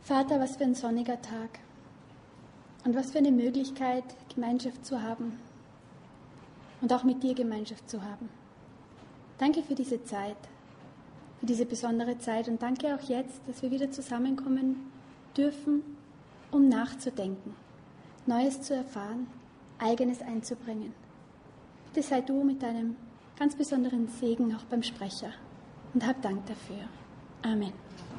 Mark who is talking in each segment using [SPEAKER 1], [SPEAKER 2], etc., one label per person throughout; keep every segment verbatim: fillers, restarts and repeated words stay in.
[SPEAKER 1] Vater, was für ein sonniger Tag und was für eine Möglichkeit, Gemeinschaft zu haben und auch mit dir Gemeinschaft zu haben. Danke für diese Zeit, für diese besondere Zeit und danke auch jetzt, dass wir wieder zusammenkommen dürfen, um nachzudenken, Neues zu erfahren, Eigenes einzubringen. Bitte sei du mit deinem ganz besonderen Segen auch beim Sprecher und hab Dank dafür. Amen.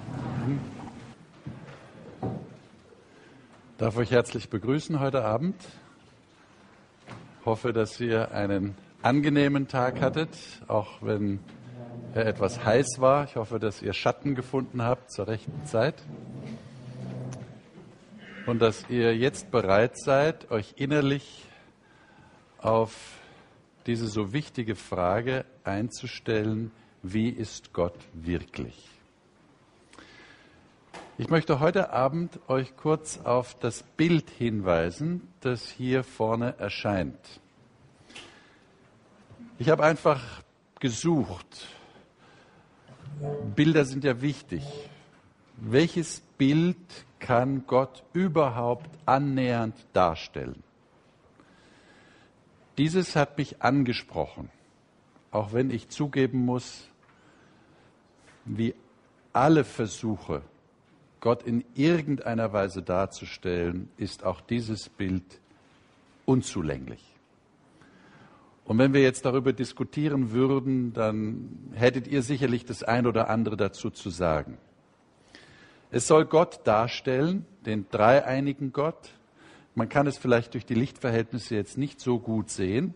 [SPEAKER 2] Ich darf euch herzlich begrüßen heute Abend. Ich hoffe, dass ihr einen angenehmen Tag hattet, auch wenn er etwas heiß war. Ich hoffe, dass ihr Schatten gefunden habt zur rechten Zeit und dass ihr jetzt bereit seid, euch innerlich auf diese so wichtige Frage einzustellen: Wie ist Gott wirklich? Ich möchte heute Abend euch kurz auf das Bild hinweisen, das hier vorne erscheint. Ich habe einfach gesucht. Bilder sind ja wichtig. Welches Bild kann Gott überhaupt annähernd darstellen? Dieses hat mich angesprochen, auch wenn ich zugeben muss, wie alle Versuche, Gott in irgendeiner Weise darzustellen, ist auch dieses Bild unzulänglich. Und wenn wir jetzt darüber diskutieren würden, dann hättet ihr sicherlich das ein oder andere dazu zu sagen. Es soll Gott darstellen, den dreieinigen Gott. Man kann es vielleicht durch die Lichtverhältnisse jetzt nicht so gut sehen.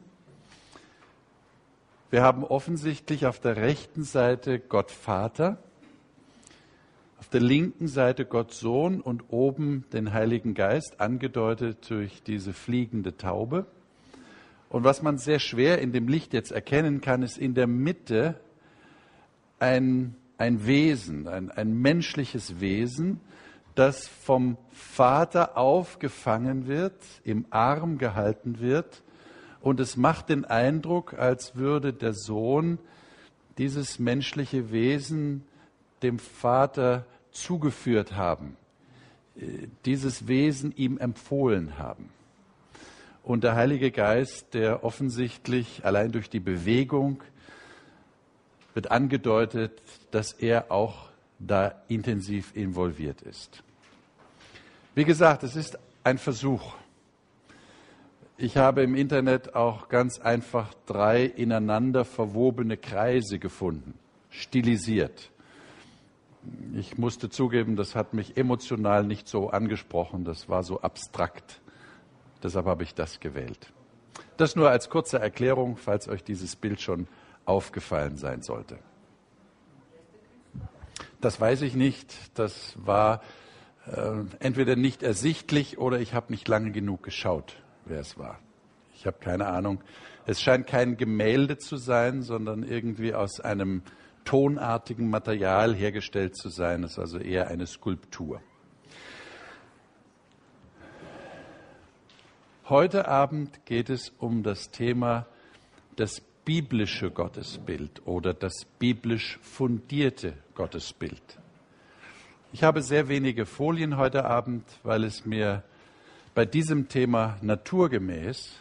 [SPEAKER 2] Wir haben offensichtlich auf der rechten Seite Gott Vater, auf der linken Seite Gott Sohn und oben den Heiligen Geist, angedeutet durch diese fliegende Taube. Und was man sehr schwer in dem Licht jetzt erkennen kann, ist in der Mitte ein, ein Wesen, ein, ein menschliches Wesen, das vom Vater aufgefangen wird, im Arm gehalten wird. Und es macht den Eindruck, als würde der Sohn dieses menschliche Wesen dem Vater zugeführt haben, dieses Wesen ihm empfohlen haben. Und der Heilige Geist, der offensichtlich allein durch die Bewegung wird angedeutet, dass er auch da intensiv involviert ist. Wie gesagt, es ist ein Versuch. Ich habe im Internet auch ganz einfach drei ineinander verwobene Kreise gefunden, stilisiert. Ich musste zugeben, das hat mich emotional nicht so angesprochen, das war so abstrakt. Deshalb habe ich das gewählt. Das nur als kurze Erklärung, falls euch dieses Bild schon aufgefallen sein sollte. Das weiß ich nicht, das war äh, entweder nicht ersichtlich oder ich habe nicht lange genug geschaut, wer es war. Ich habe keine Ahnung. Es scheint kein Gemälde zu sein, sondern irgendwie aus einem tonartigen Material hergestellt zu sein. Es ist also eher eine Skulptur. Heute Abend geht es um das Thema das biblische Gottesbild oder das biblisch fundierte Gottesbild. Ich habe sehr wenige Folien heute Abend, weil es mir bei diesem Thema naturgemäß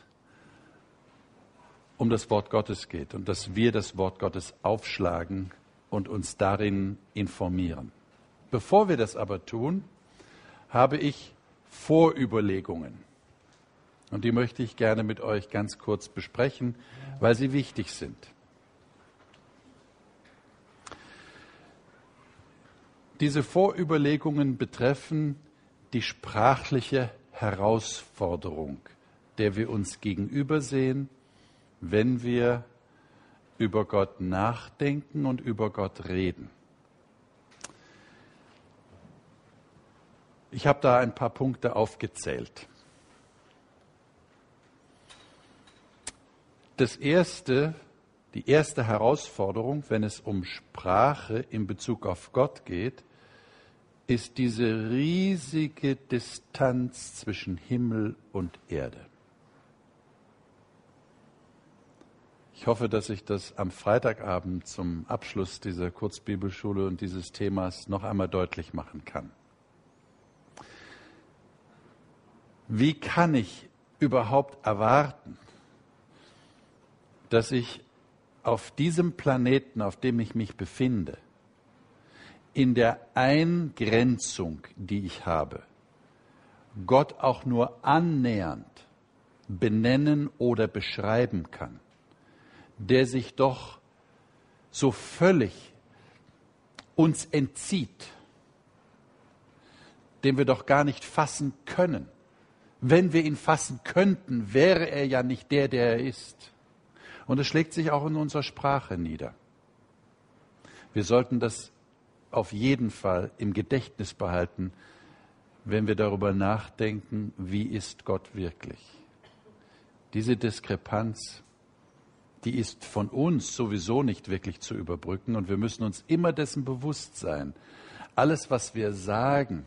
[SPEAKER 2] um das Wort Gottes geht und dass wir das Wort Gottes aufschlagen und uns darin informieren. Bevor wir das aber tun, habe ich Vorüberlegungen. Und die möchte ich gerne mit euch ganz kurz besprechen, weil sie wichtig sind. Diese Vorüberlegungen betreffen die sprachliche Herausforderung, der wir uns gegenübersehen, wenn wir über Gott nachdenken und über Gott reden. Ich habe da ein paar Punkte aufgezählt. Das erste, die erste Herausforderung, wenn es um Sprache in Bezug auf Gott geht, ist diese riesige Distanz zwischen Himmel und Erde. Ich hoffe, dass ich das am Freitagabend zum Abschluss dieser Kurzbibelschule und dieses Themas noch einmal deutlich machen kann. Wie kann ich überhaupt erwarten, dass ich auf diesem Planeten, auf dem ich mich befinde, in der Eingrenzung, die ich habe, Gott auch nur annähernd benennen oder beschreiben kann, der sich doch so völlig uns entzieht, den wir doch gar nicht fassen können. Wenn wir ihn fassen könnten, wäre er ja nicht der, der er ist. Und es schlägt sich auch in unserer Sprache nieder. Wir sollten das auf jeden Fall im Gedächtnis behalten, wenn wir darüber nachdenken, wie ist Gott wirklich. Diese Diskrepanz, die ist von uns sowieso nicht wirklich zu überbrücken und wir müssen uns immer dessen bewusst sein. Alles, was wir sagen,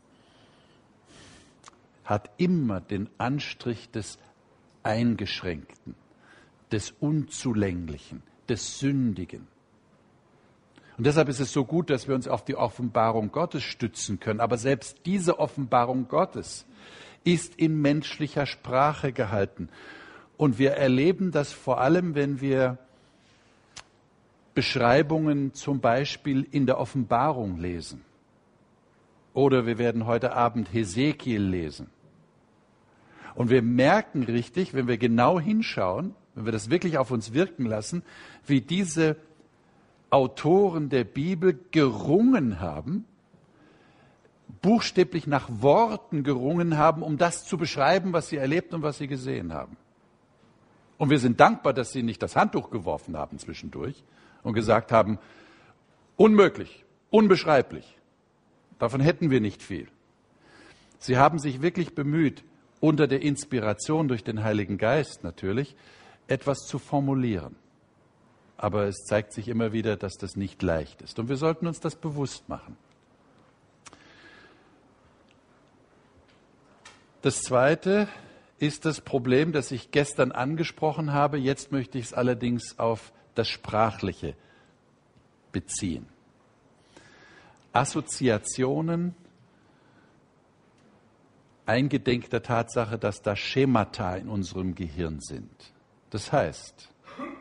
[SPEAKER 2] hat immer den Anstrich des Eingeschränkten, des Unzulänglichen, des Sündigen. Und deshalb ist es so gut, dass wir uns auf die Offenbarung Gottes stützen können. Aber selbst diese Offenbarung Gottes ist in menschlicher Sprache gehalten. Und wir erleben das vor allem, wenn wir Beschreibungen zum Beispiel in der Offenbarung lesen. Oder wir werden heute Abend Hesekiel lesen. Und wir merken richtig, wenn wir genau hinschauen, wenn wir das wirklich auf uns wirken lassen, wie diese Autoren der Bibel gerungen haben, buchstäblich nach Worten gerungen haben, um das zu beschreiben, was sie erlebt und was sie gesehen haben. Und wir sind dankbar, dass sie nicht das Handtuch geworfen haben zwischendurch und gesagt haben, unmöglich, unbeschreiblich. Davon hätten wir nicht viel. Sie haben sich wirklich bemüht, unter der Inspiration durch den Heiligen Geist natürlich, etwas zu formulieren. Aber es zeigt sich immer wieder, dass das nicht leicht ist. Und wir sollten uns das bewusst machen. Das Zweite ist das Problem, das ich gestern angesprochen habe. Jetzt möchte ich es allerdings auf das Sprachliche beziehen. Assoziationen, eingedenk der Tatsache, dass da Schemata in unserem Gehirn sind. Das heißt,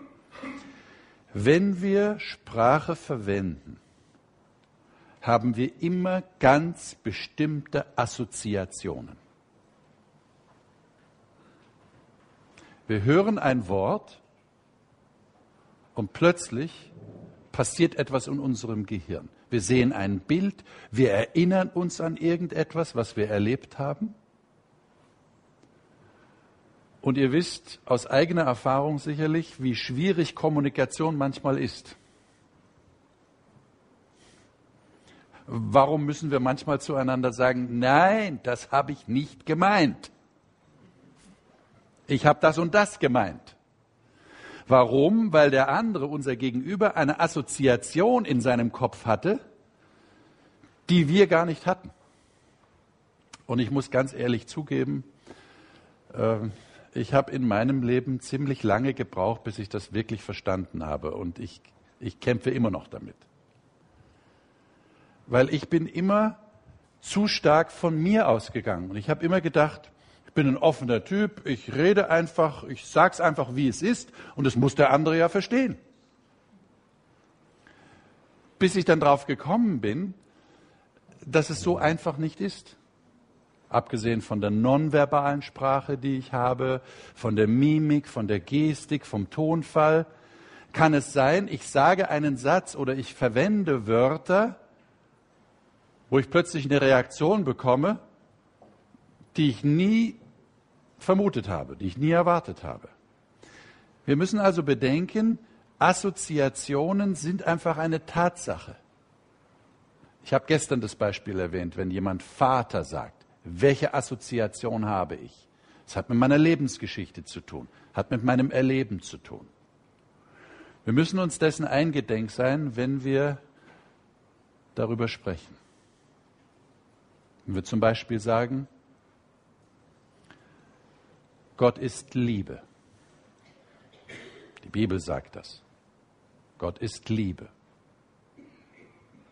[SPEAKER 2] wenn wir Sprache verwenden, haben wir immer ganz bestimmte Assoziationen. Wir hören ein Wort und plötzlich passiert etwas in unserem Gehirn. Wir sehen ein Bild, wir erinnern uns an irgendetwas, was wir erlebt haben. Und ihr wisst aus eigener Erfahrung sicherlich, wie schwierig Kommunikation manchmal ist. Warum müssen wir manchmal zueinander sagen, nein, das habe ich nicht gemeint. Ich habe das und das gemeint. Warum? Weil der andere, unser Gegenüber, eine Assoziation in seinem Kopf hatte, die wir gar nicht hatten. Und ich muss ganz ehrlich zugeben, äh, ich habe in meinem Leben ziemlich lange gebraucht, bis ich das wirklich verstanden habe. Und ich, ich kämpfe immer noch damit. Weil ich bin immer zu stark von mir ausgegangen. Und ich habe immer gedacht, ich bin ein offener Typ, ich rede einfach, ich sage es einfach, wie es ist. Und das muss der andere ja verstehen. Bis ich dann drauf gekommen bin, dass es so einfach nicht ist. Abgesehen von der nonverbalen Sprache, die ich habe, von der Mimik, von der Gestik, vom Tonfall, kann es sein, ich sage einen Satz oder ich verwende Wörter, wo ich plötzlich eine Reaktion bekomme, die ich nie vermutet habe, die ich nie erwartet habe. Wir müssen also bedenken, Assoziationen sind einfach eine Tatsache. Ich habe gestern das Beispiel erwähnt, wenn jemand Vater sagt. Welche Assoziation habe ich? Es hat mit meiner Lebensgeschichte zu tun, hat mit meinem Erleben zu tun. Wir müssen uns dessen eingedenk sein, wenn wir darüber sprechen. Wenn wir zum Beispiel sagen, Gott ist Liebe. Die Bibel sagt das. Gott ist Liebe.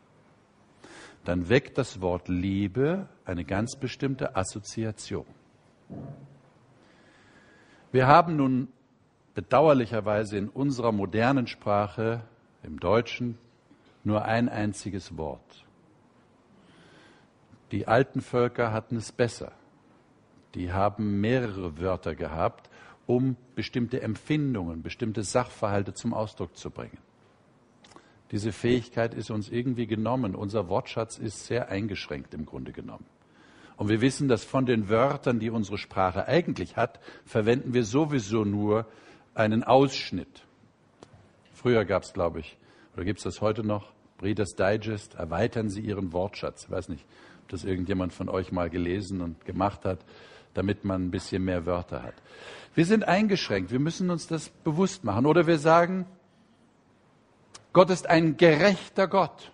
[SPEAKER 2] Dann weckt das Wort Liebe eine ganz bestimmte Assoziation. Wir haben nun bedauerlicherweise in unserer modernen Sprache, im Deutschen, nur ein einziges Wort. Die alten Völker hatten es besser. Die haben mehrere Wörter gehabt, um bestimmte Empfindungen, bestimmte Sachverhalte zum Ausdruck zu bringen. Diese Fähigkeit ist uns irgendwie genommen. Unser Wortschatz ist sehr eingeschränkt im Grunde genommen. Und wir wissen, dass von den Wörtern, die unsere Sprache eigentlich hat, verwenden wir sowieso nur einen Ausschnitt. Früher gab es, glaube ich, oder gibt es das heute noch, Reader's Digest, erweitern Sie Ihren Wortschatz. Ich weiß nicht, ob das irgendjemand von euch mal gelesen und gemacht hat, damit man ein bisschen mehr Wörter hat. Wir sind eingeschränkt, wir müssen uns das bewusst machen. Oder wir sagen, Gott ist ein gerechter Gott.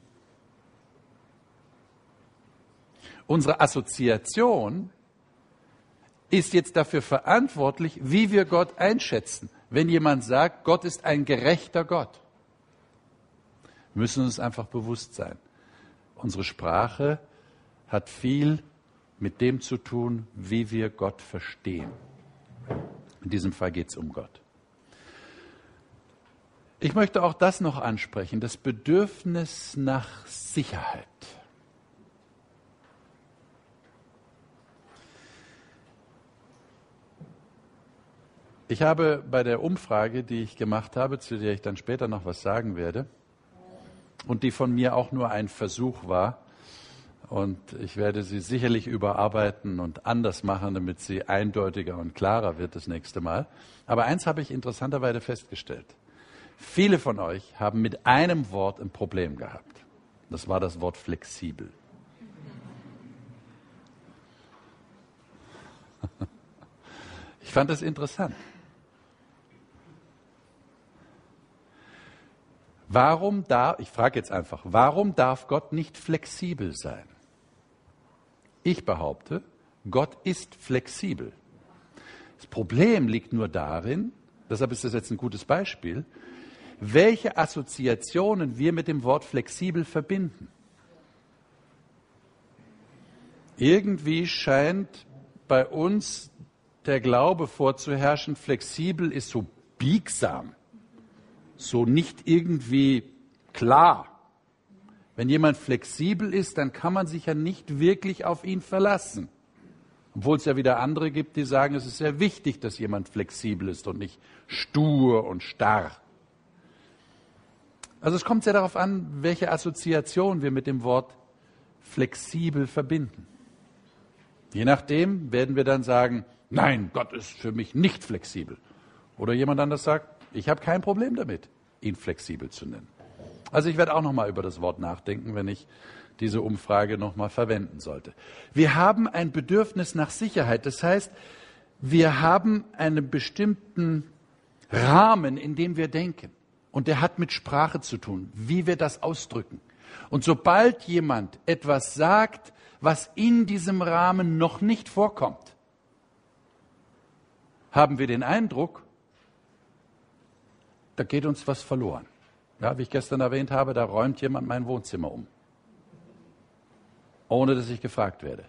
[SPEAKER 2] Unsere Assoziation ist jetzt dafür verantwortlich, wie wir Gott einschätzen. Wenn jemand sagt, Gott ist ein gerechter Gott, wir müssen uns einfach bewusst sein. Unsere Sprache hat viel mit dem zu tun, wie wir Gott verstehen. In diesem Fall geht es um Gott. Ich möchte auch das noch ansprechen, das Bedürfnis nach Sicherheit. Ich habe bei der Umfrage, die ich gemacht habe, zu der ich dann später noch was sagen werde, und die von mir auch nur ein Versuch war, und ich werde sie sicherlich überarbeiten und anders machen, damit sie eindeutiger und klarer wird das nächste Mal. Aber eins habe ich interessanterweise festgestellt. Viele von euch haben mit einem Wort ein Problem gehabt. Das war das Wort flexibel. Ich fand das interessant. Warum darf, ich frage jetzt einfach, warum darf Gott nicht flexibel sein? Ich behaupte, Gott ist flexibel. Das Problem liegt nur darin, deshalb ist das jetzt ein gutes Beispiel, welche Assoziationen wir mit dem Wort flexibel verbinden. Irgendwie scheint bei uns der Glaube vorzuherrschen, flexibel ist so biegsam, so nicht irgendwie klar. Wenn jemand flexibel ist, dann kann man sich ja nicht wirklich auf ihn verlassen. Obwohl es ja wieder andere gibt, die sagen, es ist sehr wichtig, dass jemand flexibel ist und nicht stur und starr. Also es kommt sehr darauf an, welche Assoziation wir mit dem Wort flexibel verbinden. Je nachdem werden wir dann sagen, nein, Gott ist für mich nicht flexibel. Oder jemand anders sagt, ich habe kein Problem damit, ihn flexibel zu nennen. Also ich werde auch noch mal über das Wort nachdenken, wenn ich diese Umfrage noch mal verwenden sollte. Wir haben ein Bedürfnis nach Sicherheit. Das heißt, wir haben einen bestimmten Rahmen, in dem wir denken. Und der hat mit Sprache zu tun, wie wir das ausdrücken. Und sobald jemand etwas sagt, was in diesem Rahmen noch nicht vorkommt, haben wir den Eindruck, da geht uns was verloren. Ja, wie ich gestern erwähnt habe, da räumt jemand mein Wohnzimmer um, ohne dass ich gefragt werde.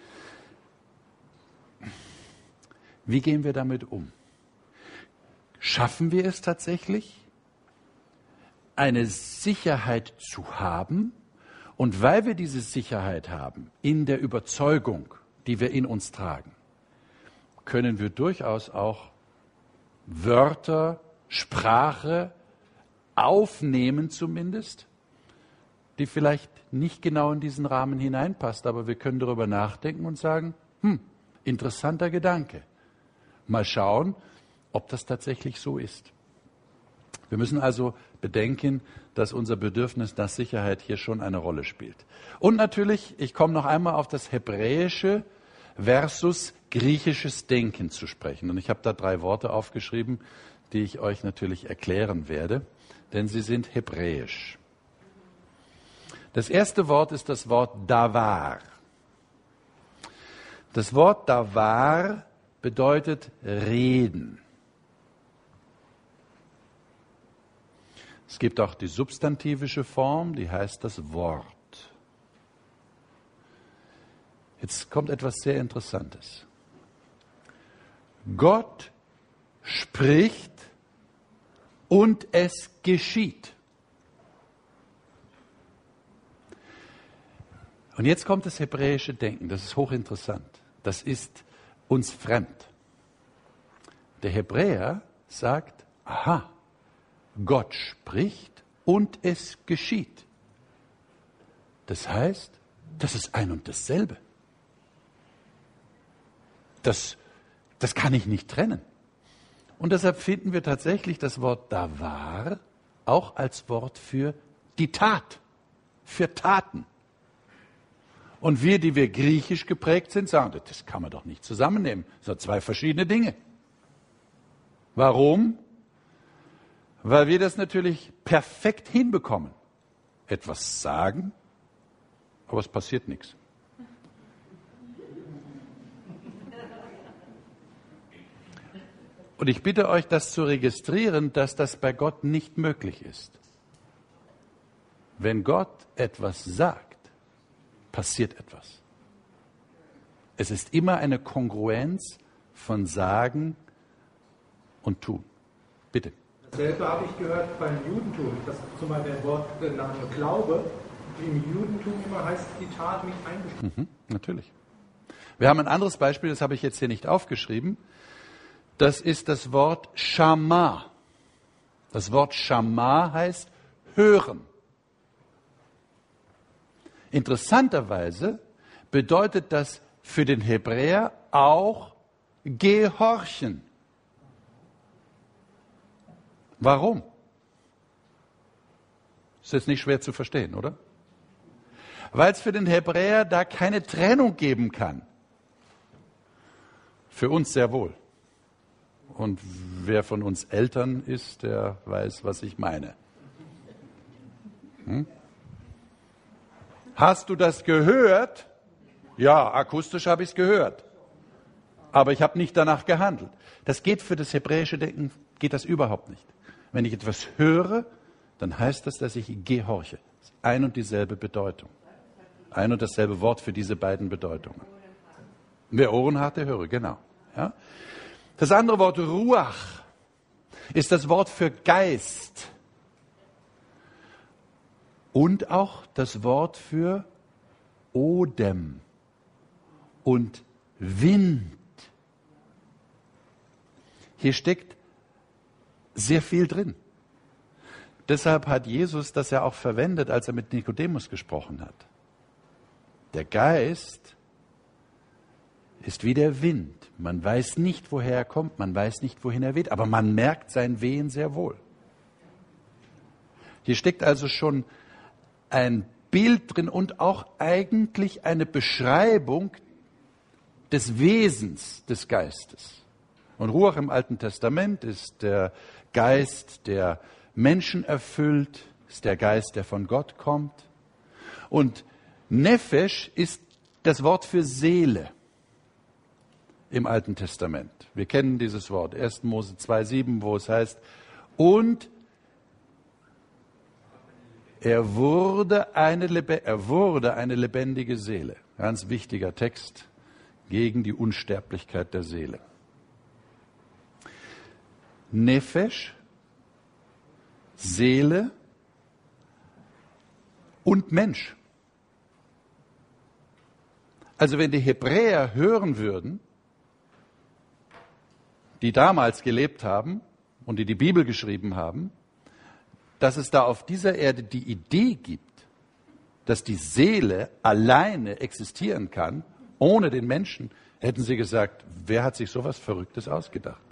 [SPEAKER 2] Wie gehen wir damit um? Schaffen wir es tatsächlich, eine Sicherheit zu haben? Und weil wir diese Sicherheit haben, in der Überzeugung, die wir in uns tragen, können wir durchaus auch Wörter, Sprache aufnehmen zumindest, die vielleicht nicht genau in diesen Rahmen hineinpasst, aber wir können darüber nachdenken und sagen, hm, interessanter Gedanke. Mal schauen, ob das tatsächlich so ist. Wir müssen also bedenken, dass unser Bedürfnis nach Sicherheit hier schon eine Rolle spielt. Und natürlich, ich komme noch einmal auf das hebräische versus griechisches Denken zu sprechen. Und ich habe da drei Worte aufgeschrieben, die ich euch natürlich erklären werde, denn sie sind hebräisch. Das erste Wort ist das Wort davar. Das Wort davar bedeutet reden. Es gibt auch die substantivische Form, die heißt das Wort. Jetzt kommt etwas sehr Interessantes. Gott spricht und es geschieht. Und jetzt kommt das hebräische Denken, das ist hochinteressant. Das ist uns fremd. Der Hebräer sagt, aha, Gott spricht und es geschieht. Das heißt, das ist ein und dasselbe. Das, das kann ich nicht trennen. Und deshalb finden wir tatsächlich das Wort davar auch als Wort für die Tat, für Taten. Und wir, die wir griechisch geprägt sind, sagen, das kann man doch nicht zusammennehmen. Das sind zwei verschiedene Dinge. Warum? Weil wir das natürlich perfekt hinbekommen. Etwas sagen, aber es passiert nichts. Und ich bitte euch, das zu registrieren, dass das bei Gott nicht möglich ist. Wenn Gott etwas sagt, passiert etwas. Es ist immer eine Kongruenz von Sagen und Tun. Bitte.
[SPEAKER 3] Dasselbe habe ich gehört beim Judentum, dass zum Beispiel der Wortname Glaube im Judentum immer heißt, die Tat mit eingeschlossen.
[SPEAKER 2] Mhm, natürlich. Wir haben ein anderes Beispiel, das habe ich jetzt hier nicht aufgeschrieben. Das ist das Wort Shama. Das Wort Shama heißt hören. Interessanterweise bedeutet das für den Hebräer auch gehorchen. Warum? Ist jetzt nicht schwer zu verstehen, oder? Weil es für den Hebräer da keine Trennung geben kann. Für uns sehr wohl. Und wer von uns Eltern ist, der weiß, was ich meine. Hm? Hast du das gehört? Ja, akustisch habe ich es gehört. Aber ich habe nicht danach gehandelt. Das geht für das hebräische Denken, geht das überhaupt nicht. Wenn ich etwas höre, dann heißt das, dass ich gehorche. Das ist ein und dieselbe Bedeutung. Ein und dasselbe Wort für diese beiden Bedeutungen. Wer Ohren hat, der höre, genau. Ja? Das andere Wort Ruach ist das Wort für Geist. Und auch das Wort für Odem und Wind. Hier steckt sehr viel drin. Deshalb hat Jesus das ja auch verwendet, als er mit Nikodemus gesprochen hat. Der Geist ist wie der Wind. Man weiß nicht, woher er kommt, man weiß nicht, wohin er weht, aber man merkt sein Wehen sehr wohl. Hier steckt also schon ein Bild drin und auch eigentlich eine Beschreibung des Wesens des Geistes. Und Ruach im Alten Testament ist der Geist, der Menschen erfüllt, ist der Geist, der von Gott kommt. Und Nefesh ist das Wort für Seele im Alten Testament. Wir kennen dieses Wort, erster Mose zwei sieben, wo es heißt, und er wurde eine, er wurde eine lebendige Seele. Ganz wichtiger Text gegen die Unsterblichkeit der Seele. Nefesh, Seele und Mensch. Also wenn die Hebräer hören würden, die damals gelebt haben und die die Bibel geschrieben haben, dass es da auf dieser Erde die Idee gibt, dass die Seele alleine existieren kann, ohne den Menschen, hätten sie gesagt, wer hat sich sowas Verrücktes ausgedacht?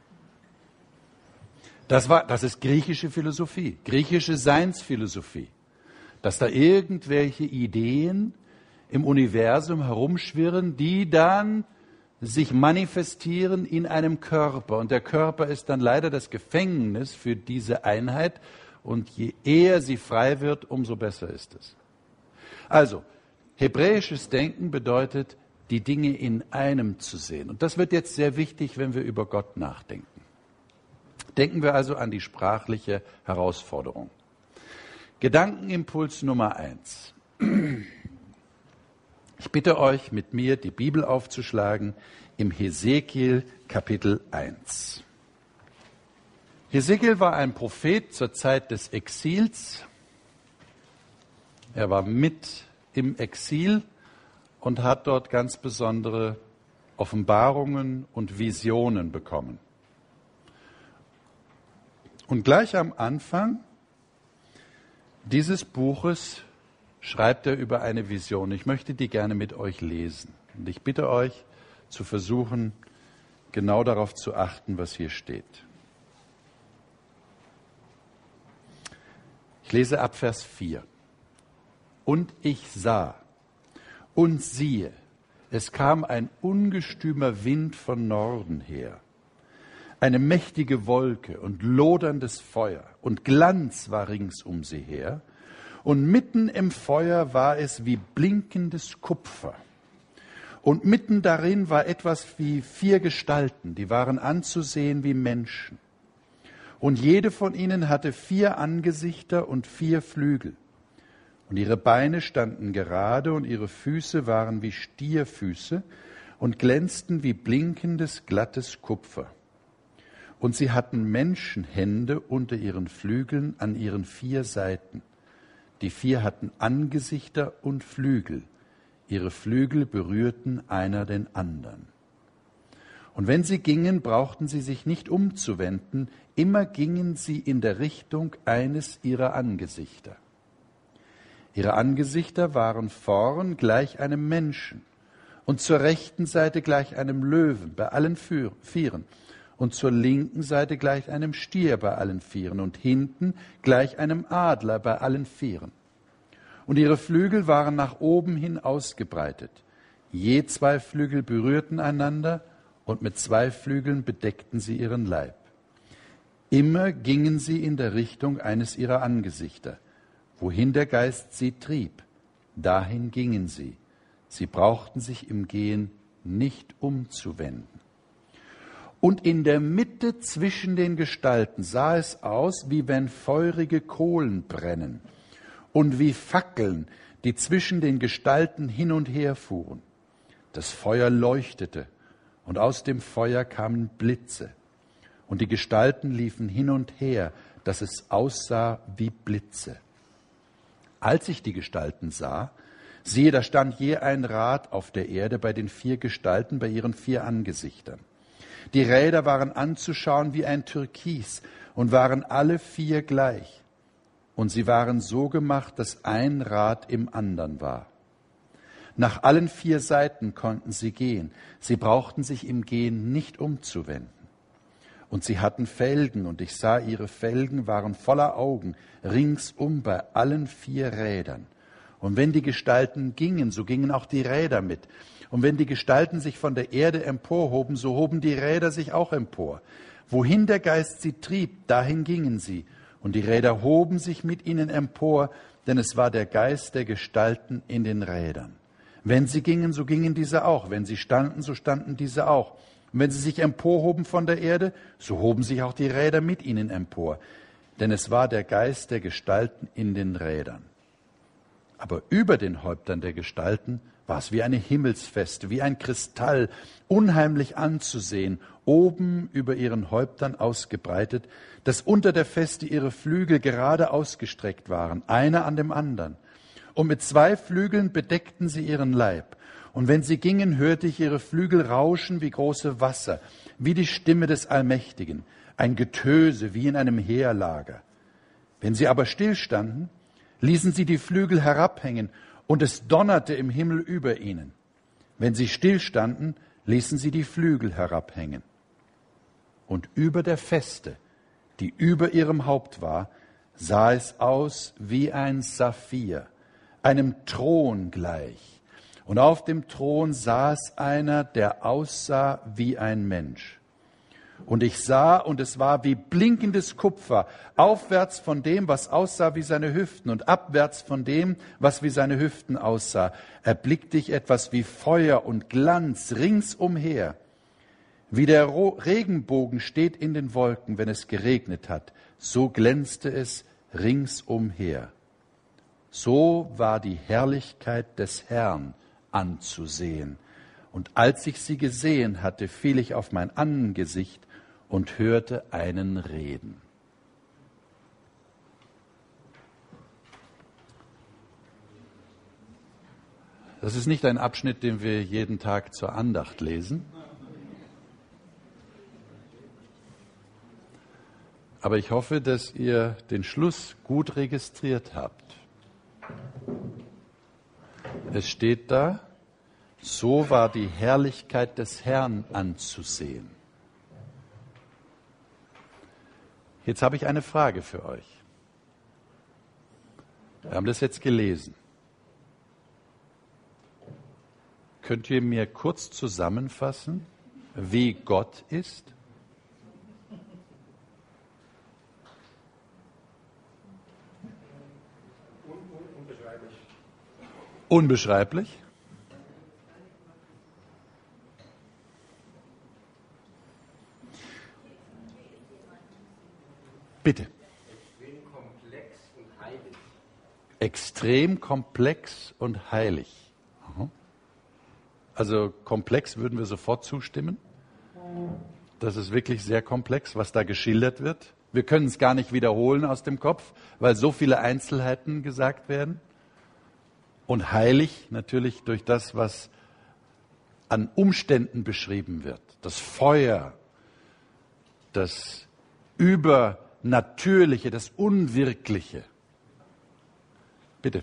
[SPEAKER 2] Das war, das ist griechische Philosophie, griechische Seinsphilosophie, dass da irgendwelche Ideen im Universum herumschwirren, die dann sich manifestieren in einem Körper. Und der Körper ist dann leider das Gefängnis für diese Einheit. Und je eher sie frei wird, umso besser ist es. Also, hebräisches Denken bedeutet, die Dinge in einem zu sehen. Und das wird jetzt sehr wichtig, wenn wir über Gott nachdenken. Denken wir also an die sprachliche Herausforderung. Gedankenimpuls Nummer eins. Ich bitte euch, mit mir die Bibel aufzuschlagen im Hesekiel Kapitel eins. Hesekiel war ein Prophet zur Zeit des Exils. Er war mit im Exil und hat dort ganz besondere Offenbarungen und Visionen bekommen. Und gleich am Anfang dieses Buches schreibt er über eine Vision. Ich möchte die gerne mit euch lesen. Und ich bitte euch zu versuchen, genau darauf zu achten, was hier steht. Ich lese ab Vers vier. Und ich sah und siehe, es kam ein ungestümer Wind von Norden her, eine mächtige Wolke und loderndes Feuer, und Glanz war rings um sie her, und mitten im Feuer war es wie blinkendes Kupfer. Und mitten darin war etwas wie vier Gestalten, die waren anzusehen wie Menschen. Und jede von ihnen hatte vier Angesichter und vier Flügel. Und ihre Beine standen gerade und ihre Füße waren wie Stierfüße und glänzten wie blinkendes, glattes Kupfer. Und sie hatten Menschenhände unter ihren Flügeln an ihren vier Seiten. Die vier hatten Angesichter und Flügel. Ihre Flügel berührten einer den anderen. Und wenn sie gingen, brauchten sie sich nicht umzuwenden, immer gingen sie in der Richtung eines ihrer Angesichter. Ihre Angesichter waren vorn gleich einem Menschen und zur rechten Seite gleich einem Löwen bei allen Vieren und zur linken Seite gleich einem Stier bei allen Vieren und hinten gleich einem Adler bei allen Vieren. Und ihre Flügel waren nach oben hin ausgebreitet. Je zwei Flügel berührten einander und mit zwei Flügeln bedeckten sie ihren Leib. Immer gingen sie in der Richtung eines ihrer Angesichter. Wohin der Geist sie trieb, dahin gingen sie. Sie brauchten sich im Gehen nicht umzuwenden. Und in der Mitte zwischen den Gestalten sah es aus, wie wenn feurige Kohlen brennen und wie Fackeln, die zwischen den Gestalten hin und her fuhren. Das Feuer leuchtete und aus dem Feuer kamen Blitze. Und die Gestalten liefen hin und her, dass es aussah wie Blitze. Als ich die Gestalten sah, siehe, da stand je ein Rad auf der Erde bei den vier Gestalten, bei ihren vier Angesichtern. Die Räder waren anzuschauen wie ein Türkis und waren alle vier gleich. Und sie waren so gemacht, dass ein Rad im anderen war. Nach allen vier Seiten konnten sie gehen. Sie brauchten sich im Gehen nicht umzuwenden. Und sie hatten Felgen, und ich sah, ihre Felgen waren voller Augen, ringsum bei allen vier Rädern. Und wenn die Gestalten gingen, so gingen auch die Räder mit. Und wenn die Gestalten sich von der Erde emporhoben, so hoben die Räder sich auch empor. Wohin der Geist sie trieb, dahin gingen sie. Und die Räder hoben sich mit ihnen empor, denn es war der Geist der Gestalten in den Rädern. Wenn sie gingen, so gingen diese auch. Wenn sie standen, so standen diese auch. Und wenn sie sich emporhoben von der Erde, so hoben sich auch die Räder mit ihnen empor. Denn es war der Geist der Gestalten in den Rädern. Aber über den Häuptern der Gestalten war es wie eine Himmelsfeste, wie ein Kristall, unheimlich anzusehen, oben über ihren Häuptern ausgebreitet, dass unter der Feste ihre Flügel gerade ausgestreckt waren, einer an dem anderen. Und mit zwei Flügeln bedeckten sie ihren Leib. Und wenn sie gingen, hörte ich ihre Flügel rauschen wie große Wasser, wie die Stimme des Allmächtigen, ein Getöse wie in einem Heerlager. Wenn sie aber stillstanden, ließen sie die Flügel herabhängen, und es donnerte im Himmel über ihnen. Wenn sie stillstanden, ließen sie die Flügel herabhängen. Und über der Feste, die über ihrem Haupt war, sah es aus wie ein Saphir, einem Thron gleich. Und auf dem Thron saß einer, der aussah wie ein Mensch. Und ich sah, und es war wie blinkendes Kupfer, aufwärts von dem, was aussah wie seine Hüften, und abwärts von dem, was wie seine Hüften aussah, erblickte ich etwas wie Feuer und Glanz ringsumher. Wie der Regenbogen steht in den Wolken, wenn es geregnet hat, so glänzte es ringsumher. So war die Herrlichkeit des Herrn anzusehen. Und als ich sie gesehen hatte, fiel ich auf mein Angesicht und hörte einen reden. Das ist nicht ein Abschnitt, den wir jeden Tag zur Andacht lesen. Aber ich hoffe, dass ihr den Schluss gut registriert habt. Es steht da, so war die Herrlichkeit des Herrn anzusehen. Jetzt habe ich eine Frage für euch. Wir haben das jetzt gelesen. Könnt ihr mir kurz zusammenfassen, wie Gott ist?
[SPEAKER 3] Unbeschreiblich.
[SPEAKER 2] Unbeschreiblich? Bitte.
[SPEAKER 4] Extrem komplex und heilig.
[SPEAKER 2] Extrem komplex und heilig. Also komplex würden wir sofort zustimmen. Das ist wirklich sehr komplex, was da geschildert wird. Wir können es gar nicht wiederholen aus dem Kopf, weil so viele Einzelheiten gesagt werden. Und heilig natürlich durch das, was an Umständen beschrieben wird. Das Feuer, das Übernatürliche, das Unwirkliche. Bitte.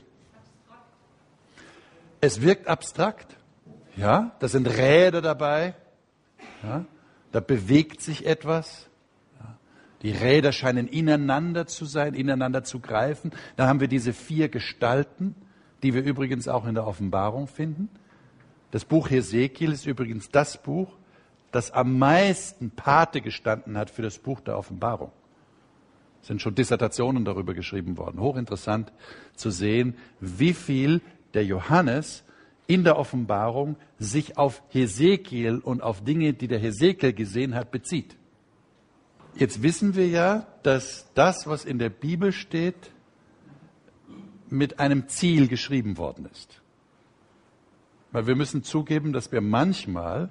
[SPEAKER 2] Es wirkt abstrakt. Ja, da sind Räder dabei. Ja, da bewegt sich etwas. Ja, die Räder scheinen ineinander zu sein, ineinander zu greifen. Dann haben wir diese vier Gestalten, die wir übrigens auch in der Offenbarung finden. Das Buch Hesekiel ist übrigens das Buch, das am meisten Pate gestanden hat für das Buch der Offenbarung. Es sind schon Dissertationen darüber geschrieben worden. Hochinteressant zu sehen, wie viel der Johannes in der Offenbarung sich auf Hesekiel und auf Dinge, die der Hesekiel gesehen hat, bezieht. Jetzt wissen wir ja, dass das, was in der Bibel steht, mit einem Ziel geschrieben worden ist. Weil wir müssen zugeben, dass wir manchmal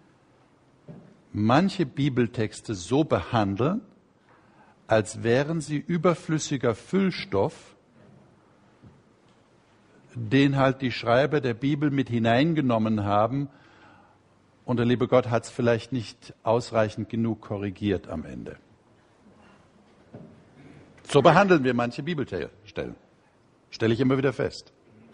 [SPEAKER 2] manche Bibeltexte so behandeln, als wären sie überflüssiger Füllstoff, den halt die Schreiber der Bibel mit hineingenommen haben und der liebe Gott hat es vielleicht nicht ausreichend genug korrigiert am Ende. So behandeln wir manche Bibelstellen. Stelle ich immer wieder fest.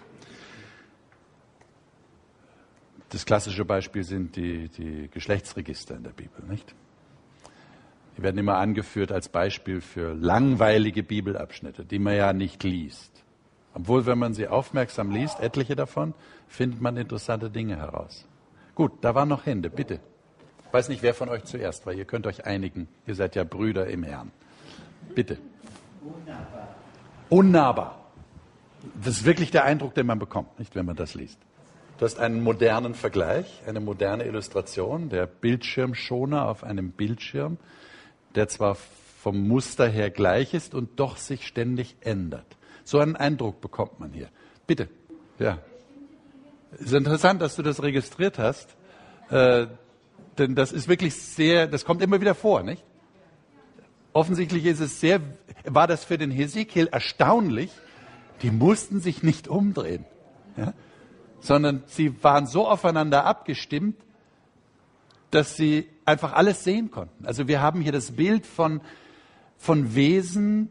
[SPEAKER 2] Das klassische Beispiel sind die, die Geschlechtsregister in der Bibel, nicht? Die werden immer angeführt als Beispiel für langweilige Bibelabschnitte, die man ja nicht liest. Obwohl, wenn man sie aufmerksam liest, etliche davon, findet man interessante Dinge heraus. Gut, da waren noch Hände, bitte. Ich weiß nicht, wer von euch zuerst war. Ihr könnt euch einigen. Ihr seid ja Brüder im Herrn. Bitte. Unnahbar. Unnahbar. Das ist wirklich der Eindruck, den man bekommt, nicht, wenn man das liest. Du hast einen modernen Vergleich, eine moderne Illustration, der Bildschirmschoner auf einem Bildschirm, der zwar vom Muster her gleich ist und doch sich ständig ändert. So einen Eindruck bekommt man hier. Bitte. Ja. Es ist interessant, dass du das registriert hast, äh, denn das ist wirklich sehr, das kommt immer wieder vor, nicht? Offensichtlich ist es sehr, war das für den Hesekiel erstaunlich, die mussten sich nicht umdrehen, ja? Sondern sie waren so aufeinander abgestimmt, dass sie einfach alles sehen konnten. Also wir haben hier das Bild von, von Wesen,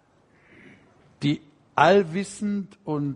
[SPEAKER 2] die allwissend und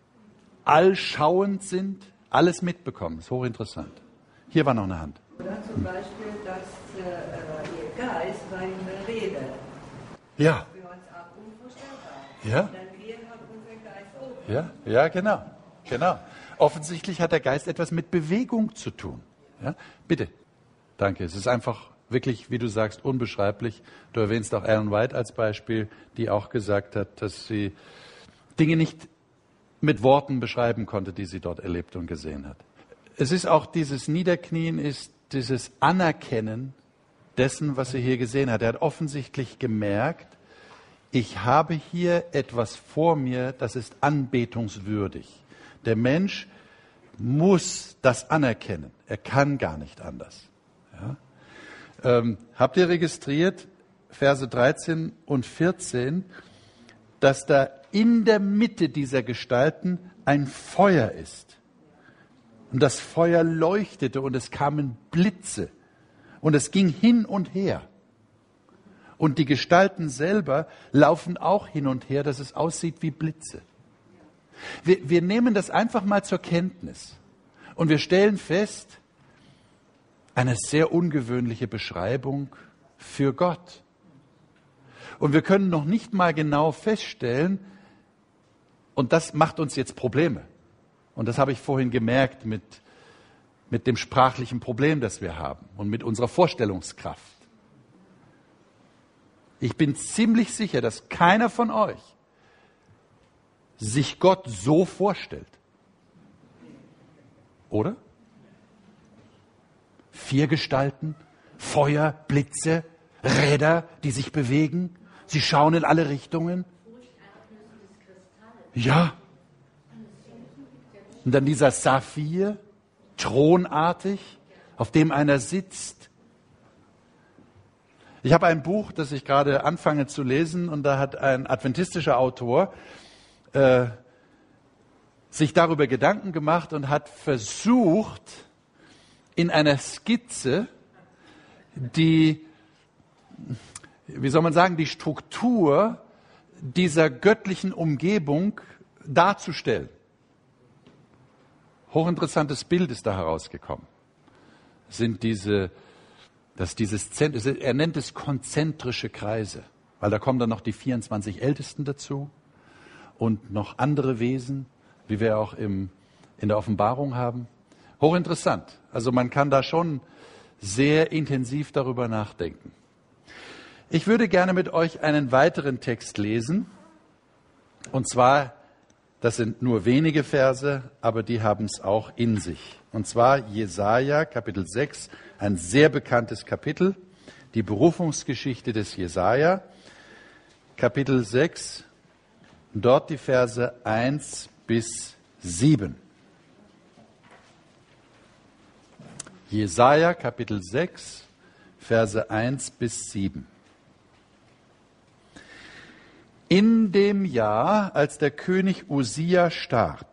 [SPEAKER 2] allschauend sind, alles mitbekommen. Das ist hochinteressant. Hier war noch eine Hand.
[SPEAKER 5] Oder zum Beispiel, dass äh, ihr Geist war in der Rede.
[SPEAKER 2] Ja.
[SPEAKER 5] Für uns auch unvorstellbar.
[SPEAKER 2] Ja.
[SPEAKER 5] Denn wir haben unseren Geist oben.
[SPEAKER 2] Ja, ja, genau, genau. Offensichtlich hat der Geist etwas mit Bewegung zu tun. Ja? Bitte. Danke. Es ist einfach wirklich, wie du sagst, unbeschreiblich. Du erwähnst auch Ellen White als Beispiel, die auch gesagt hat, dass sie Dinge nicht mit Worten beschreiben konnte, die sie dort erlebt und gesehen hat. Es ist auch dieses Niederknien, ist dieses Anerkennen dessen, was er hier gesehen hat. Er hat offensichtlich gemerkt, ich habe hier etwas vor mir, das ist anbetungswürdig. Der Mensch muss das anerkennen. Er kann gar nicht anders. Ja? Ähm, habt ihr registriert, Verse dreizehn und vierzehn, dass da in der Mitte dieser Gestalten ein Feuer ist. Und das Feuer leuchtete und es kamen Blitze. Und es ging hin und her. Und die Gestalten selber laufen auch hin und her, dass es aussieht wie Blitze. Wir, wir nehmen das einfach mal zur Kenntnis. Und wir stellen fest, eine sehr ungewöhnliche Beschreibung für Gott. Und wir können noch nicht mal genau feststellen, und das macht uns jetzt Probleme. Und das habe ich vorhin gemerkt mit, mit dem sprachlichen Problem, das wir haben und mit unserer Vorstellungskraft. Ich bin ziemlich sicher, dass keiner von euch sich Gott so vorstellt. Oder? Vier Gestalten, Feuer, Blitze, Räder, die sich bewegen. Sie schauen in alle Richtungen. Ja. Und dann dieser Saphir, thronartig, auf dem einer sitzt. Ich habe ein Buch, das ich gerade anfange zu lesen, und da hat ein adventistischer Autor äh, sich darüber Gedanken gemacht und hat versucht, in einer Skizze die, wie soll man sagen, die Struktur dieser göttlichen Umgebung darzustellen. Hochinteressantes Bild ist da herausgekommen. Sind diese, dass dieses Zent- er nennt es konzentrische Kreise, weil da kommen dann noch die vierundzwanzig Ältesten dazu und noch andere Wesen, wie wir auch im, in der Offenbarung haben. Hochinteressant. Also man kann da schon sehr intensiv darüber nachdenken. Ich würde gerne mit euch einen weiteren Text lesen. Und zwar, das sind nur wenige Verse, aber die haben es auch in sich. Und zwar Jesaja, Kapitel sechs, ein sehr bekanntes Kapitel, die Berufungsgeschichte des Jesaja, Kapitel sechs, dort die Verse eins bis sieben. Jesaja, Kapitel sechs, Verse eins bis sieben. In dem Jahr, als der König Usia starb.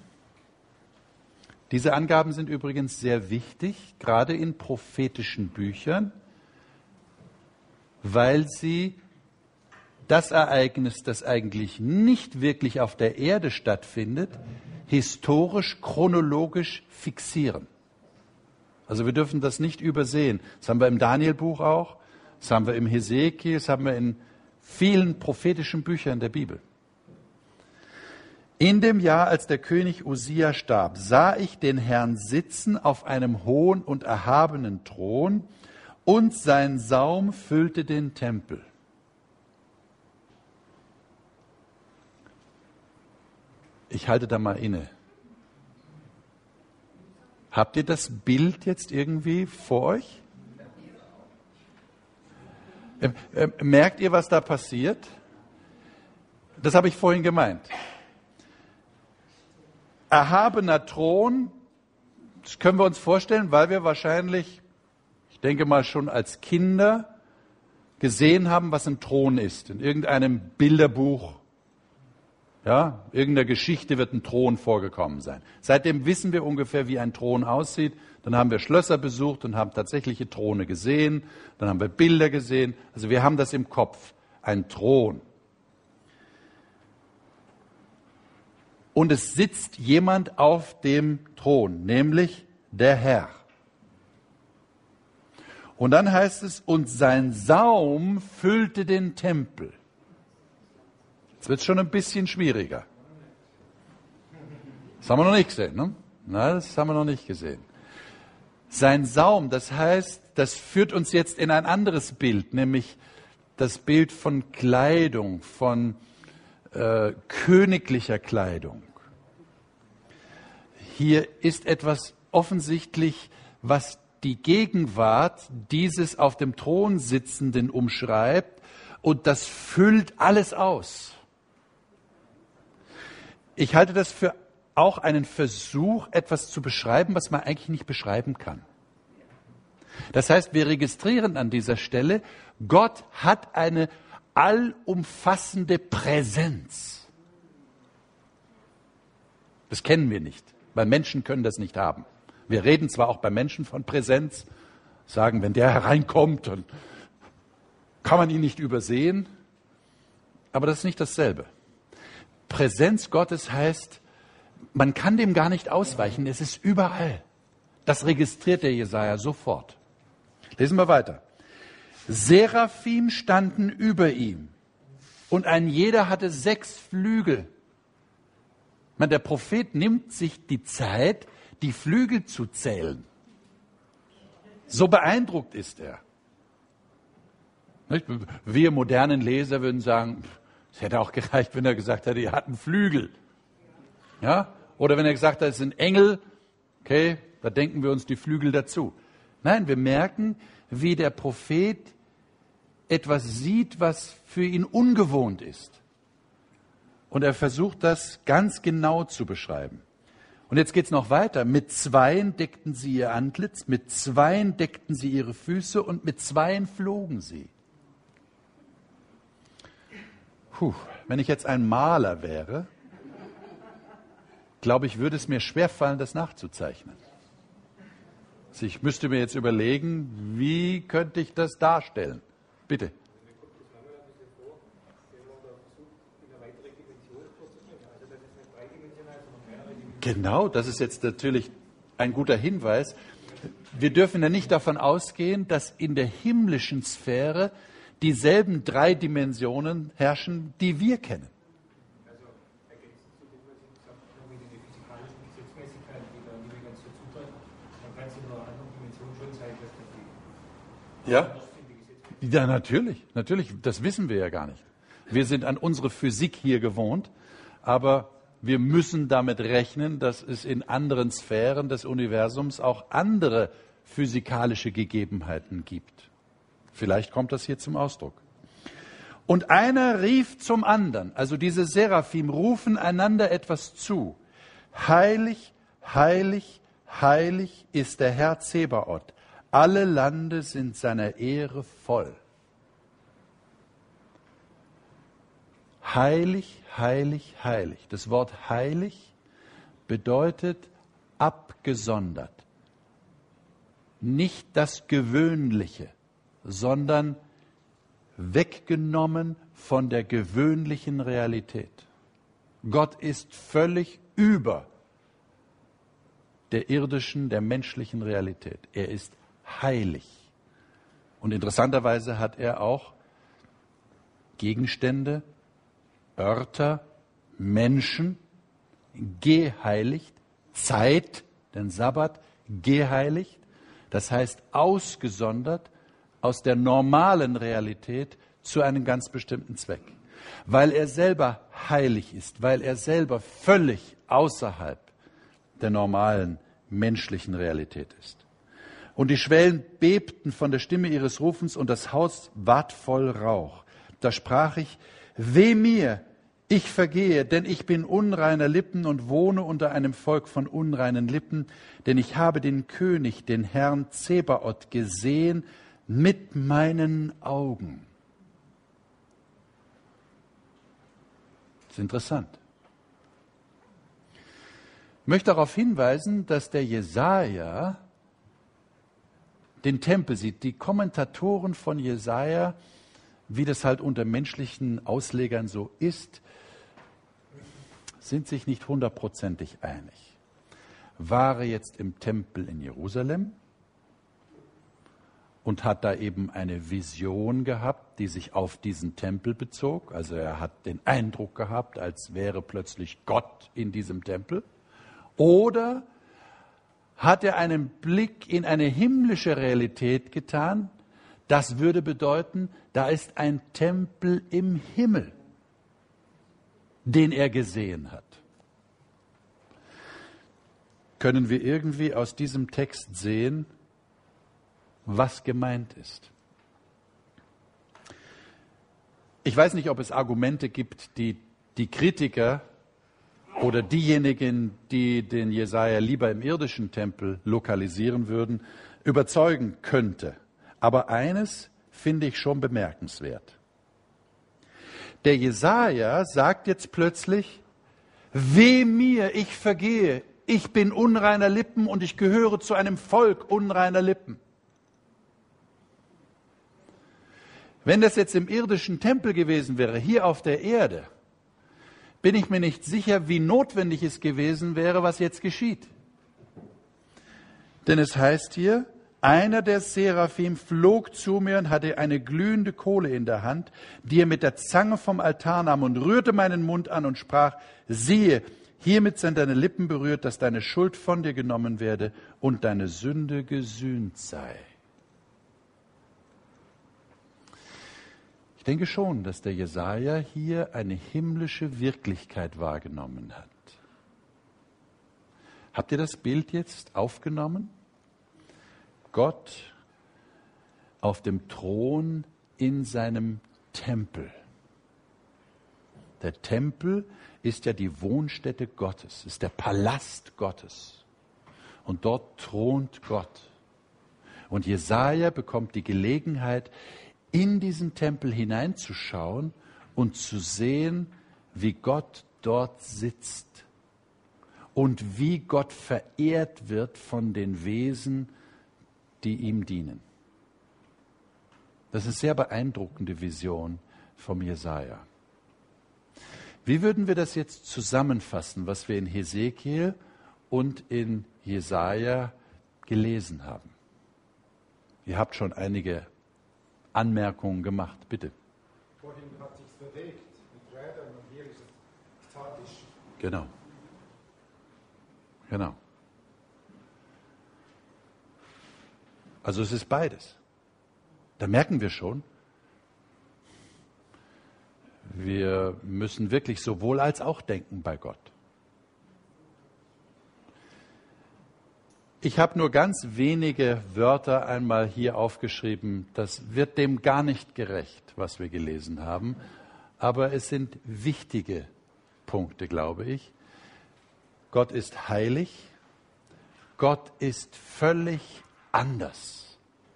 [SPEAKER 2] Diese Angaben sind übrigens sehr wichtig, gerade in prophetischen Büchern, weil sie das Ereignis, das eigentlich nicht wirklich auf der Erde stattfindet, historisch, chronologisch fixieren. Also wir dürfen das nicht übersehen. Das haben wir im Danielbuch auch, das haben wir im Hesekiel, das haben wir in vielen prophetischen Büchern der Bibel. In dem Jahr, als der König Usia starb, sah ich den Herrn sitzen auf einem hohen und erhabenen Thron, und sein Saum füllte den Tempel. Ich halte da mal inne. Habt ihr das Bild jetzt irgendwie vor euch? Ähm, ähm, merkt ihr, was da passiert? Das habe ich vorhin gemeint. Erhabener Thron, das können wir uns vorstellen, weil wir wahrscheinlich, ich denke mal schon als Kinder, gesehen haben, was ein Thron ist. In irgendeinem Bilderbuch, ja, irgendeiner Geschichte wird ein Thron vorgekommen sein. Seitdem wissen wir ungefähr, wie ein Thron aussieht. Dann haben wir Schlösser besucht und haben tatsächliche Throne gesehen. Dann haben wir Bilder gesehen. Also wir haben das im Kopf. Ein Thron. Und es sitzt jemand auf dem Thron, nämlich der Herr. Und dann heißt es, und sein Saum füllte den Tempel. Jetzt wird es schon ein bisschen schwieriger. Das haben wir noch nicht gesehen, ne? Nein, das haben wir noch nicht gesehen. Sein Saum, das heißt, das führt uns jetzt in ein anderes Bild, nämlich das Bild von Kleidung, von äh, königlicher Kleidung. Hier ist etwas offensichtlich, was die Gegenwart dieses auf dem Thron Sitzenden umschreibt, und das füllt alles aus. Ich halte das für auch einen Versuch, etwas zu beschreiben, was man eigentlich nicht beschreiben kann. Das heißt, wir registrieren an dieser Stelle, Gott hat eine allumfassende Präsenz. Das kennen wir nicht, weil Menschen können das nicht haben. Wir reden zwar auch bei Menschen von Präsenz, sagen, wenn der hereinkommt, dann kann man ihn nicht übersehen, aber das ist nicht dasselbe. Präsenz Gottes heißt, man kann dem gar nicht ausweichen, es ist überall. Das registriert der Jesaja sofort. Lesen wir weiter. Seraphim standen über ihm und ein jeder hatte sechs Flügel. Man, der Prophet nimmt sich die Zeit, die Flügel zu zählen. So beeindruckt ist er. Wir modernen Leser würden sagen, es hätte auch gereicht, wenn er gesagt hätte, er hat einen Flügel. Ja? Oder wenn er gesagt hat, es sind Engel, okay, da denken wir uns die Flügel dazu. Nein, wir merken, wie der Prophet etwas sieht, was für ihn ungewohnt ist. Und er versucht das ganz genau zu beschreiben. Und jetzt geht's noch weiter. Mit zweien deckten sie ihr Antlitz, mit zweien deckten sie ihre Füße und mit zweien flogen sie. Puh, wenn ich jetzt ein Maler wäre, glaube ich, würde es mir schwerfallen, das nachzuzeichnen. Also ich müsste mir jetzt überlegen, wie könnte ich das darstellen? Bitte. Genau, das ist jetzt natürlich ein guter Hinweis. Wir dürfen ja nicht davon ausgehen, dass in der himmlischen Sphäre dieselben drei Dimensionen herrschen, die wir kennen.
[SPEAKER 3] Also ergänzend zu dem, was ich gesagt habe, mit den physikalischen Gesetzmäßigkeiten, die da nicht ganz so zutreffen, dann kann es in einer anderen Dimension schon sein, dass das die.
[SPEAKER 2] Ja? Ja, natürlich, natürlich. Das wissen wir ja gar nicht. Wir sind an unsere Physik hier gewohnt, aber wir müssen damit rechnen, dass es in anderen Sphären des Universums auch andere physikalische Gegebenheiten gibt. Vielleicht kommt das hier zum Ausdruck. Und einer rief zum anderen, also diese Seraphim rufen einander etwas zu. Heilig, heilig, heilig ist der Herr Zebaoth. Alle Lande sind seiner Ehre voll. Heilig, heilig, heilig. Das Wort heilig bedeutet abgesondert. Nicht das Gewöhnliche, sondern weggenommen von der gewöhnlichen Realität. Gott ist völlig über der irdischen, der menschlichen Realität. Er ist heilig. Und interessanterweise hat er auch Gegenstände, Örter, Menschen geheiligt, Zeit, den Sabbat, geheiligt, das heißt ausgesondert aus der normalen Realität zu einem ganz bestimmten Zweck. Weil er selber heilig ist, weil er selber völlig außerhalb der normalen menschlichen Realität ist. Und die Schwellen bebten von der Stimme ihres Rufens und das Haus ward voll Rauch. Da sprach ich, weh mir, ich vergehe, denn ich bin unreiner Lippen und wohne unter einem Volk von unreinen Lippen, denn ich habe den König, den Herrn Zebaoth, gesehen mit meinen Augen. Das ist interessant. Ich möchte darauf hinweisen, dass der Jesaja den Tempel sieht. Die Kommentatoren von Jesaja, wie das halt unter menschlichen Auslegern so ist, sind sich nicht hundertprozentig einig. War er jetzt im Tempel in Jerusalem und hat da eben eine Vision gehabt, die sich auf diesen Tempel bezog? Also er hat den Eindruck gehabt, als wäre plötzlich Gott in diesem Tempel. Oder hat er einen Blick in eine himmlische Realität getan? Das würde bedeuten, da ist ein Tempel im Himmel, den er gesehen hat. Können wir irgendwie aus diesem Text sehen, was gemeint ist? Ich weiß nicht, ob es Argumente gibt, die die Kritiker oder diejenigen, die den Jesaja lieber im irdischen Tempel lokalisieren würden, überzeugen könnte. Aber eines finde ich schon bemerkenswert. Der Jesaja sagt jetzt plötzlich: Weh mir, ich vergehe, ich bin unreiner Lippen und ich gehöre zu einem Volk unreiner Lippen. Wenn das jetzt im irdischen Tempel gewesen wäre, hier auf der Erde, bin ich mir nicht sicher, wie notwendig es gewesen wäre, was jetzt geschieht. Denn es heißt hier, einer der Seraphim flog zu mir und hatte eine glühende Kohle in der Hand, die er mit der Zange vom Altar nahm und rührte meinen Mund an und sprach: Siehe, hiermit sind deine Lippen berührt, dass deine Schuld von dir genommen werde und deine Sünde gesühnt sei. Ich denke schon, dass der Jesaja hier eine himmlische Wirklichkeit wahrgenommen hat. Habt ihr das Bild jetzt aufgenommen? Gott auf dem Thron in seinem Tempel. Der Tempel ist ja die Wohnstätte Gottes, ist der Palast Gottes. Und dort thront Gott. Und Jesaja bekommt die Gelegenheit, in diesen Tempel hineinzuschauen und zu sehen, wie Gott dort sitzt und wie Gott verehrt wird von den Wesen, die ihm dienen. Das ist eine sehr beeindruckende Vision vom Jesaja. Wie würden wir das jetzt zusammenfassen, was wir in Hesekiel und in Jesaja gelesen haben? Ihr habt schon einige Anmerkungen gemacht, bitte.
[SPEAKER 3] Vorhin hat sich's bewegt mit Rädern und hier ist es statisch.
[SPEAKER 2] Genau. Genau. Also es ist beides. Da merken wir schon, wir müssen wirklich sowohl als auch denken bei Gott. Ich habe nur ganz wenige Wörter einmal hier aufgeschrieben. Das wird dem gar nicht gerecht, was wir gelesen haben. Aber es sind wichtige Punkte, glaube ich. Gott ist heilig. Gott ist völlig anders.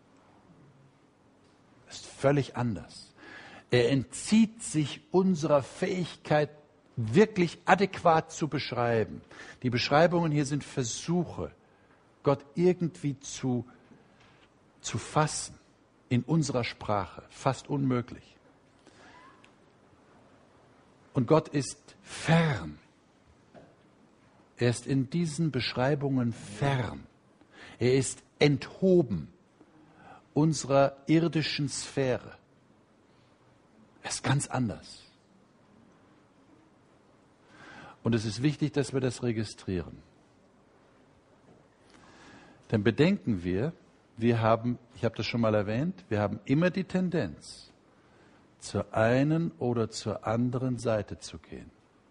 [SPEAKER 2] Ist völlig anders. Er entzieht sich unserer Fähigkeit, wirklich adäquat zu beschreiben. Die Beschreibungen hier sind Versuche, Gott irgendwie zu, zu fassen in unserer Sprache. Fast unmöglich. Und Gott ist fern. Er ist in diesen Beschreibungen fern. Er ist enthoben unserer irdischen Sphäre. Er ist ganz anders. Und es ist wichtig, dass wir das registrieren. Denn bedenken wir, wir haben, ich habe das schon mal erwähnt, wir haben immer die Tendenz, zur einen oder zur anderen Seite zu gehen.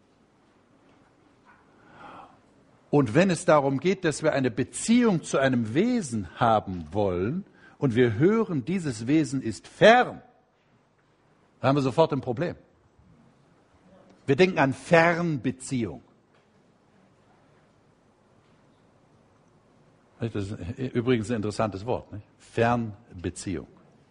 [SPEAKER 2] Und wenn es darum geht, dass wir eine Beziehung zu einem Wesen haben wollen und wir hören, dieses Wesen ist fern, dann haben wir sofort ein Problem. Wir denken an Fernbeziehung. Das ist übrigens ein interessantes Wort, nicht? Fernbeziehung.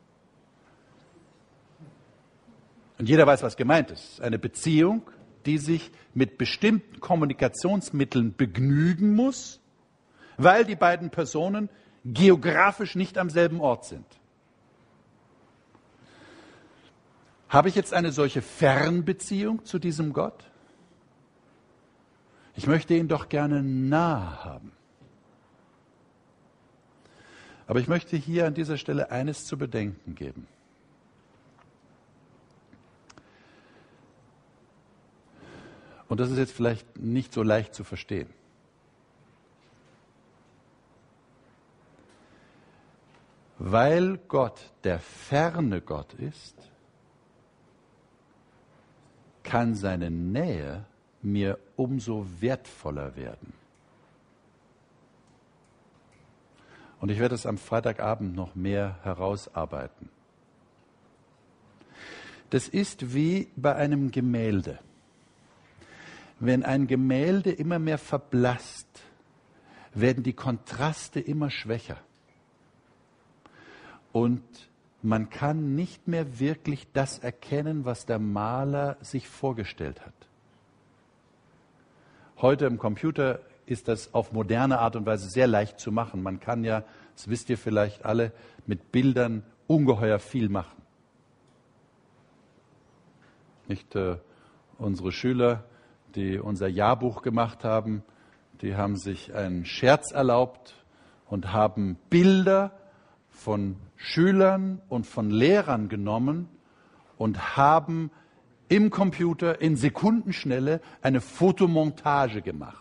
[SPEAKER 2] Und jeder weiß, was gemeint ist. Eine Beziehung, die sich mit bestimmten Kommunikationsmitteln begnügen muss, weil die beiden Personen geografisch nicht am selben Ort sind. Habe ich jetzt eine solche Fernbeziehung zu diesem Gott? Ich möchte ihn doch gerne nah haben. Aber ich möchte hier an dieser Stelle eines zu bedenken geben. Und das ist jetzt vielleicht nicht so leicht zu verstehen. Weil Gott der ferne Gott ist, kann seine Nähe mir umso wertvoller werden. Und ich werde es am Freitagabend noch mehr herausarbeiten. Das ist wie bei einem Gemälde. wenn ein Gemälde immer mehr verblasst, werden die Kontraste immer schwächer. Und man kann nicht mehr wirklich das erkennen, was der Maler sich vorgestellt hat. Heute im Computer ist das auf moderne Art und Weise sehr leicht zu machen. Man kann ja, das wisst ihr vielleicht alle, mit Bildern ungeheuer viel machen. Nicht äh, unsere Schüler, die unser Jahrbuch gemacht haben, die haben sich einen Scherz erlaubt und haben Bilder von Schülern und von Lehrern genommen und haben im Computer in Sekundenschnelle eine Fotomontage gemacht.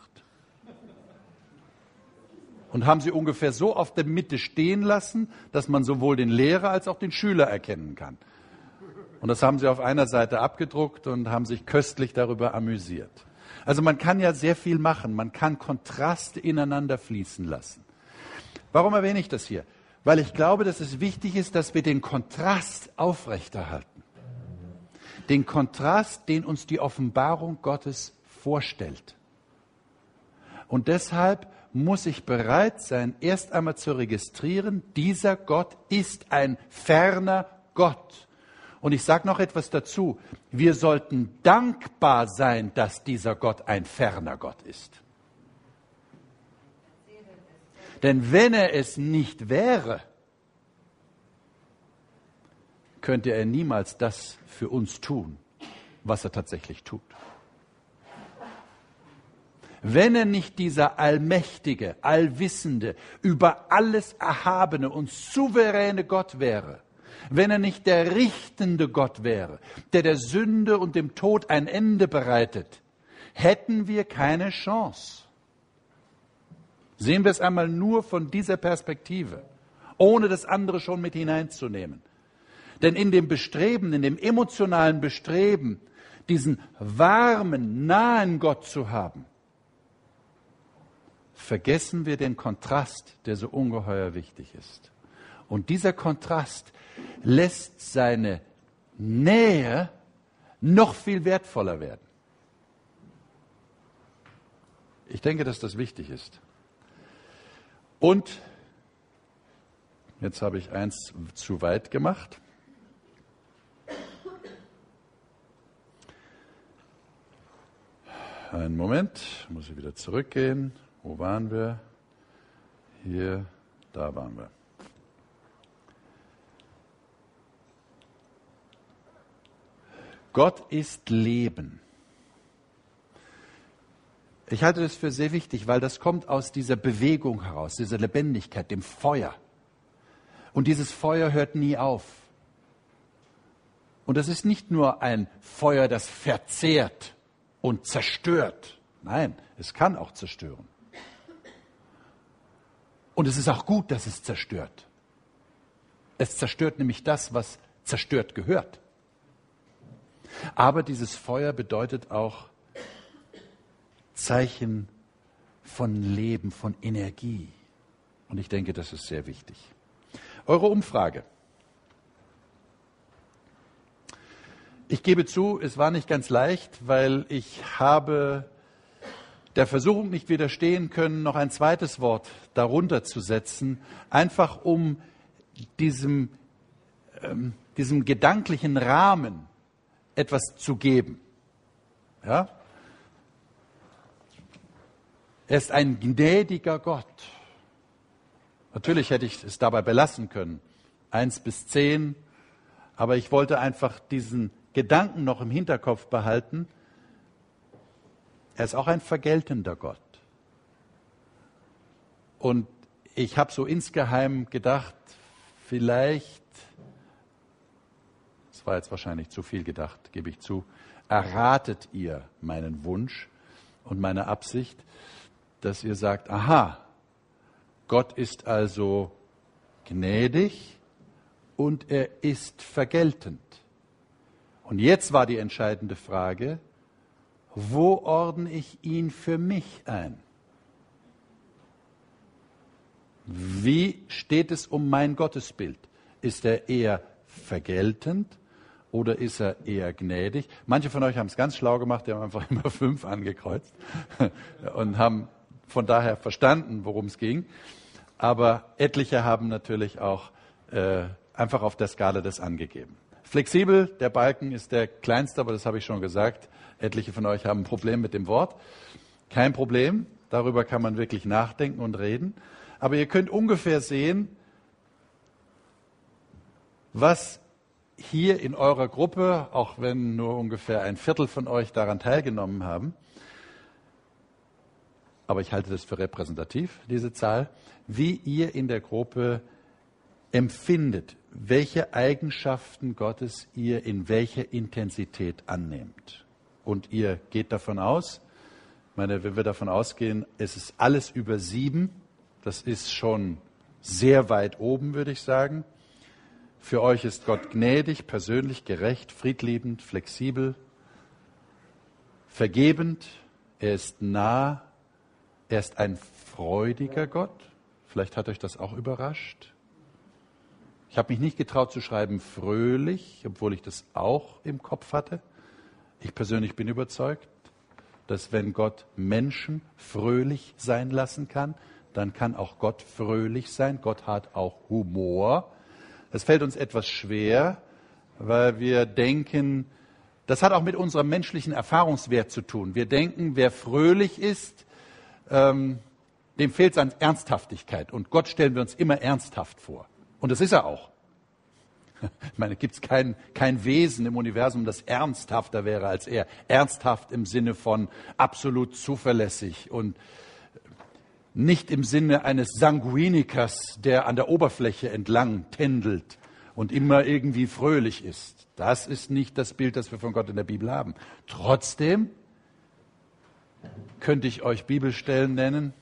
[SPEAKER 2] Und haben sie ungefähr so auf der Mitte stehen lassen, dass man sowohl den Lehrer als auch den Schüler erkennen kann. Und das haben sie auf einer Seite abgedruckt und haben sich köstlich darüber amüsiert. Also man kann ja sehr viel machen, man kann Kontraste ineinander fließen lassen. Warum erwähne ich das hier? Weil ich glaube, dass es wichtig ist, dass wir den Kontrast aufrechterhalten. Den Kontrast, den uns die Offenbarung Gottes vorstellt. Und deshalb muss ich bereit sein, erst einmal zu registrieren, dieser Gott ist ein ferner Gott. Und ich sage noch etwas dazu. Wir sollten dankbar sein, dass dieser Gott ein ferner Gott ist. Denn wenn er es nicht wäre, könnte er niemals das für uns tun, was er tatsächlich tut. Wenn er nicht dieser allmächtige, allwissende, über alles erhabene und souveräne Gott wäre, wenn er nicht der richtende Gott wäre, der der Sünde und dem Tod ein Ende bereitet, hätten wir keine Chance. Sehen wir es einmal nur von dieser Perspektive, ohne das andere schon mit hineinzunehmen. Denn in dem Bestreben, in dem emotionalen Bestreben, diesen warmen, nahen Gott zu haben, vergessen wir den Kontrast, der so ungeheuer wichtig ist. Und dieser Kontrast lässt seine Nähe noch viel wertvoller werden. Ich denke, dass das wichtig ist. Und jetzt habe ich eins zu weit gemacht. Einen Moment, muss ich wieder zurückgehen. Wo waren wir? Hier, da waren wir. Gott ist Leben. Ich halte das für sehr wichtig, weil das kommt aus dieser Bewegung heraus, dieser Lebendigkeit, dem Feuer. Und dieses Feuer hört nie auf. Und das ist nicht nur ein Feuer, das verzehrt und zerstört. Nein, es kann auch zerstören. Und es ist auch gut, dass es zerstört. Es zerstört nämlich das, was zerstört gehört. Aber dieses Feuer bedeutet auch Zeichen von Leben, von Energie. Und ich denke, das ist sehr wichtig. Eure Umfrage. Ich gebe zu, es war nicht ganz leicht, weil ich habe der Versuchung nicht widerstehen können, noch ein zweites Wort darunter zu setzen, einfach um diesem, ähm, diesem gedanklichen Rahmen etwas zu geben. Ja? Er ist ein gnädiger Gott. Natürlich hätte ich es dabei belassen können, eins bis zehn, aber ich wollte einfach diesen Gedanken noch im Hinterkopf behalten. Er ist auch ein vergeltender Gott. Und ich habe so insgeheim gedacht, vielleicht, das war jetzt wahrscheinlich zu viel gedacht, gebe ich zu, erratet ihr meinen Wunsch und meine Absicht, dass ihr sagt, aha, Gott ist also gnädig und er ist vergeltend. Und jetzt war die entscheidende Frage, wo ordne ich ihn für mich ein? Wie steht es um mein Gottesbild? Ist er eher vergeltend oder ist er eher gnädig? Manche von euch haben es ganz schlau gemacht, die haben einfach immer fünf angekreuzt und haben von daher verstanden, worum es ging. Aber etliche haben natürlich auch äh, einfach auf der Skala das angegeben. Flexibel, der Balken ist der kleinste, aber das habe ich schon gesagt. Etliche von euch haben ein Problem mit dem Wort. Kein Problem, darüber kann man wirklich nachdenken und reden. Aber ihr könnt ungefähr sehen, was hier in eurer Gruppe, auch wenn nur ungefähr ein Viertel von euch daran teilgenommen haben, aber ich halte das für repräsentativ, diese Zahl, wie ihr in der Gruppe empfindet, welche Eigenschaften Gottes ihr in welcher Intensität annehmt. Und ihr geht davon aus, ich meine, wenn wir davon ausgehen, es ist alles über sieben, das ist schon sehr weit oben, würde ich sagen. Für euch ist Gott gnädig, persönlich, gerecht, friedliebend, flexibel, vergebend, er ist nah, er ist ein freudiger Gott. Vielleicht hat euch das auch überrascht. Ich habe mich nicht getraut zu schreiben fröhlich, obwohl ich das auch im Kopf hatte. Ich persönlich bin überzeugt, dass wenn Gott Menschen fröhlich sein lassen kann, dann kann auch Gott fröhlich sein. Gott hat auch Humor. Das fällt uns etwas schwer, weil wir denken, das hat auch mit unserem menschlichen Erfahrungswert zu tun. Wir denken, wer fröhlich ist, ähm, dem fehlt es an Ernsthaftigkeit. Und Gott stellen wir uns immer ernsthaft vor. Und das ist er auch. Ich meine, gibt es kein, kein Wesen im Universum, das ernsthafter wäre als er. Ernsthaft im Sinne von absolut zuverlässig und nicht im Sinne eines Sanguinikers, der an der Oberfläche entlang tändelt und immer irgendwie fröhlich ist. Das ist nicht das Bild, das wir von Gott in der Bibel haben. Trotzdem könnte ich euch Bibelstellen nennen,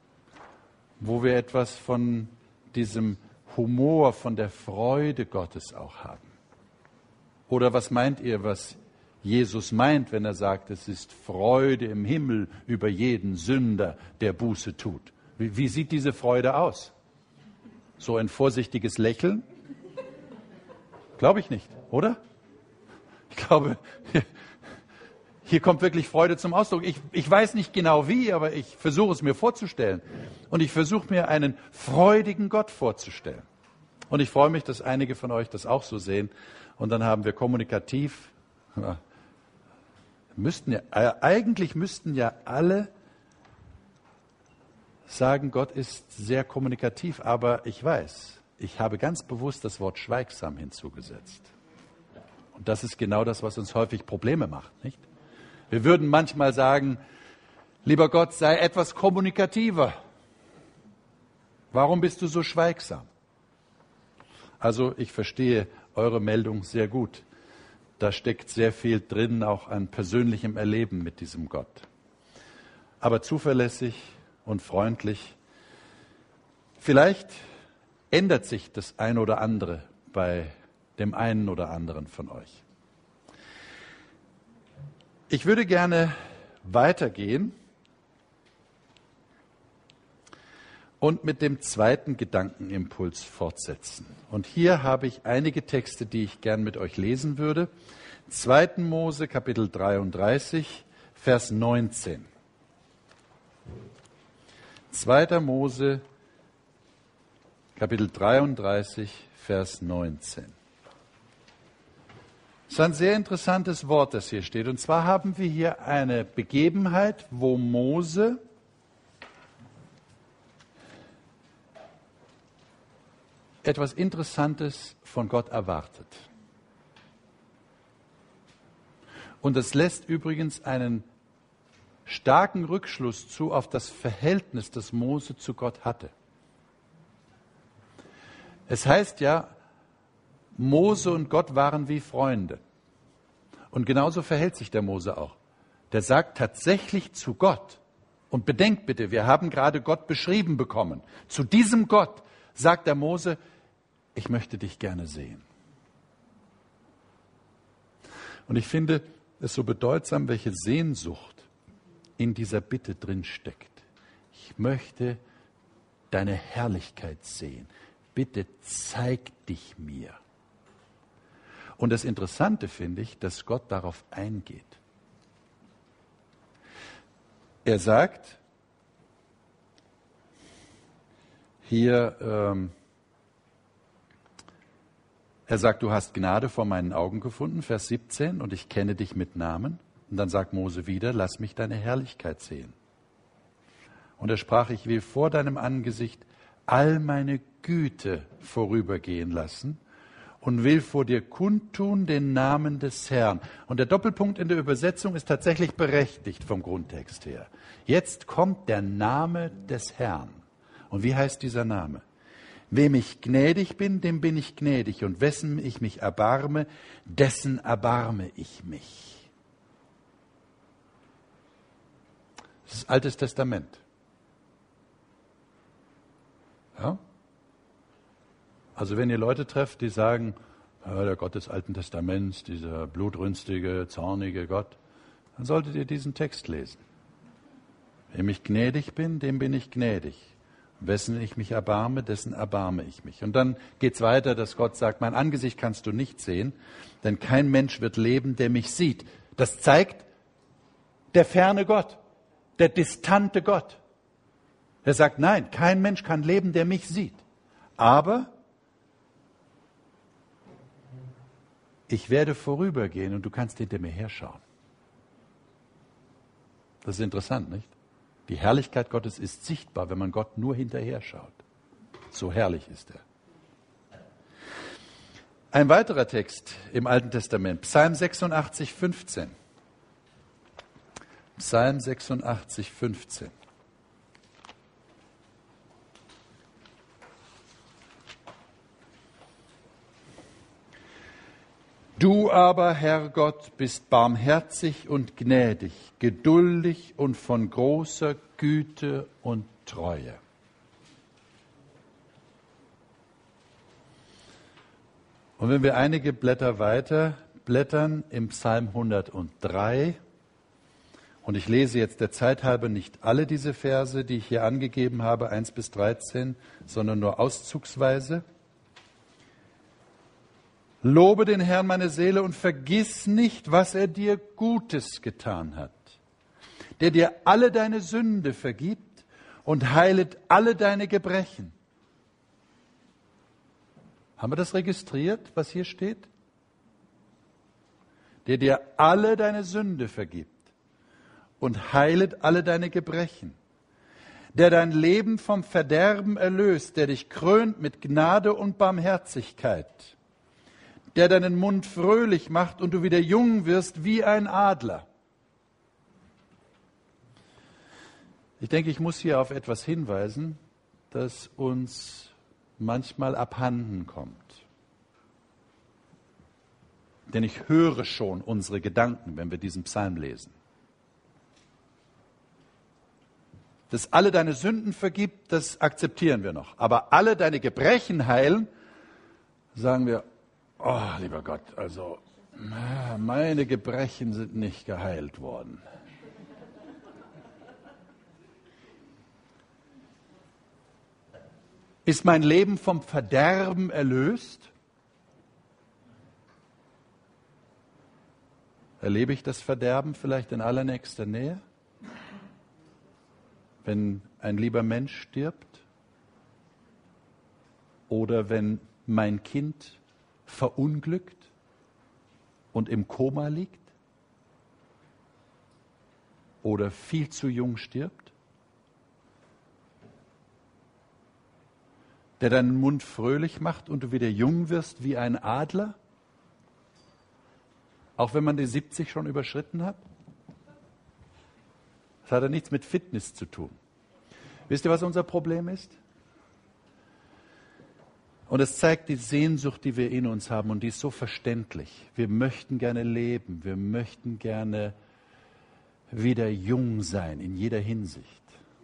[SPEAKER 2] wo wir etwas von diesem Humor, von der Freude Gottes auch haben. Oder was meint ihr, was Jesus meint, wenn er sagt, es ist Freude im Himmel über jeden Sünder, der Buße tut? Wie, wie sieht diese Freude aus? So ein vorsichtiges Lächeln? Glaube ich nicht, oder? Ich glaube, hier, hier kommt wirklich Freude zum Ausdruck. Ich, ich weiß nicht genau wie, aber ich versuche es mir vorzustellen. Und ich versuche mir einen freudigen Gott vorzustellen. Und ich freue mich, dass einige von euch das auch so sehen. Und dann haben wir kommunikativ, ja, müssten ja, eigentlich müssten ja alle sagen, Gott ist sehr kommunikativ, aber ich weiß, ich habe ganz bewusst das Wort schweigsam hinzugesetzt. Und das ist genau das, was uns häufig Probleme macht, nicht? Wir würden manchmal sagen, lieber Gott, sei etwas kommunikativer. Warum bist du so schweigsam? Also ich verstehe eure Meldung sehr gut. Da steckt sehr viel drin, auch an persönlichem Erleben mit diesem Gott. Aber zuverlässig und freundlich. Vielleicht ändert sich das ein oder andere bei dem einen oder anderen von euch. Ich würde gerne weitergehen und mit dem zweiten Gedankenimpuls fortsetzen. Und hier habe ich einige Texte, die ich gern mit euch lesen würde. zweiter Mose, Kapitel dreiunddreißig, Vers neunzehn. zweiter Mose, Kapitel dreiunddreißig, Vers neunzehn. Es ist ein sehr interessantes Wort, das hier steht. Und zwar haben wir hier eine Begebenheit, wo Mose etwas Interessantes von Gott erwartet. Und das lässt übrigens einen starken Rückschluss zu auf das Verhältnis, das Mose zu Gott hatte. Es heißt ja, Mose und Gott waren wie Freunde. Und genauso verhält sich der Mose auch. Der sagt tatsächlich zu Gott, und bedenkt bitte, wir haben gerade Gott beschrieben bekommen. Zu diesem Gott sagt der Mose, ich möchte dich gerne sehen. Und ich finde es so bedeutsam, welche Sehnsucht in dieser Bitte drin steckt. Ich möchte deine Herrlichkeit sehen. Bitte zeig dich mir. Und das Interessante finde ich, dass Gott darauf eingeht. Er sagt hier, ähm, er sagt, du hast Gnade vor meinen Augen gefunden, Vers siebzehn, und ich kenne dich mit Namen. Und dann sagt Mose wieder, lass mich deine Herrlichkeit sehen. Und er sprach, ich will vor deinem Angesicht all meine Güte vorübergehen lassen und will vor dir kundtun den Namen des Herrn. Und der Doppelpunkt in der Übersetzung ist tatsächlich berechtigt vom Grundtext her. Jetzt kommt der Name des Herrn. Und wie heißt dieser Name? Wem ich gnädig bin, dem bin ich gnädig. Und wessen ich mich erbarme, dessen erbarme ich mich. Das ist Altes Testament. Ja? Also wenn ihr Leute trefft, die sagen, ja, der Gott des Alten Testaments, dieser blutrünstige, zornige Gott, dann solltet ihr diesen Text lesen. Wem ich gnädig bin, dem bin ich gnädig. Wessen ich mich erbarme, dessen erbarme ich mich. Und dann geht's weiter, dass Gott sagt, mein Angesicht kannst du nicht sehen, denn kein Mensch wird leben, der mich sieht. Das zeigt der ferne Gott, der distante Gott. Er sagt, nein, kein Mensch kann leben, der mich sieht. Aber ich werde vorübergehen und du kannst hinter mir herschauen. Das ist interessant, nicht? Die Herrlichkeit Gottes ist sichtbar, wenn man Gott nur hinterher schaut. So herrlich ist er. Ein weiterer Text im Alten Testament, Psalm sechsundachtzig, fünfzehn. Psalm sechsundachtzig, fünfzehn. Du aber, Herr Gott, bist barmherzig und gnädig, geduldig und von großer Güte und Treue. Und wenn wir einige Blätter weiter blättern im Psalm hundertdrei, und ich lese jetzt der Zeit halber nicht alle diese Verse, die ich hier angegeben habe, eins bis dreizehn, sondern nur auszugsweise. Lobe den Herrn, meine Seele, und vergiss nicht, was er dir Gutes getan hat, der dir alle deine Sünde vergibt und heilet alle deine Gebrechen. Haben wir das registriert, was hier steht? Der dir alle deine Sünde vergibt und heilet alle deine Gebrechen, der dein Leben vom Verderben erlöst, der dich krönt mit Gnade und Barmherzigkeit, der deinen Mund fröhlich macht und du wieder jung wirst wie ein Adler. Ich denke, ich muss hier auf etwas hinweisen, das uns manchmal abhanden kommt. Denn ich höre schon unsere Gedanken, wenn wir diesen Psalm lesen. Dass alle deine Sünden vergibt, das akzeptieren wir noch. Aber alle deine Gebrechen heilen, sagen wir, oh, lieber Gott, also meine Gebrechen sind nicht geheilt worden. Ist mein Leben vom Verderben erlöst? Erlebe ich das Verderben vielleicht in allernächster Nähe? Wenn ein lieber Mensch stirbt? Oder wenn mein Kind verunglückt und im Koma liegt? Oder viel zu jung stirbt? Der deinen Mund fröhlich macht und du wieder jung wirst wie ein Adler? Auch wenn man die siebzig schon überschritten hat? Das hat ja nichts mit Fitness zu tun. Wisst ihr, was unser Problem ist? Und es zeigt die Sehnsucht, die wir in uns haben, und die ist so verständlich. Wir möchten gerne leben, wir möchten gerne wieder jung sein in jeder Hinsicht.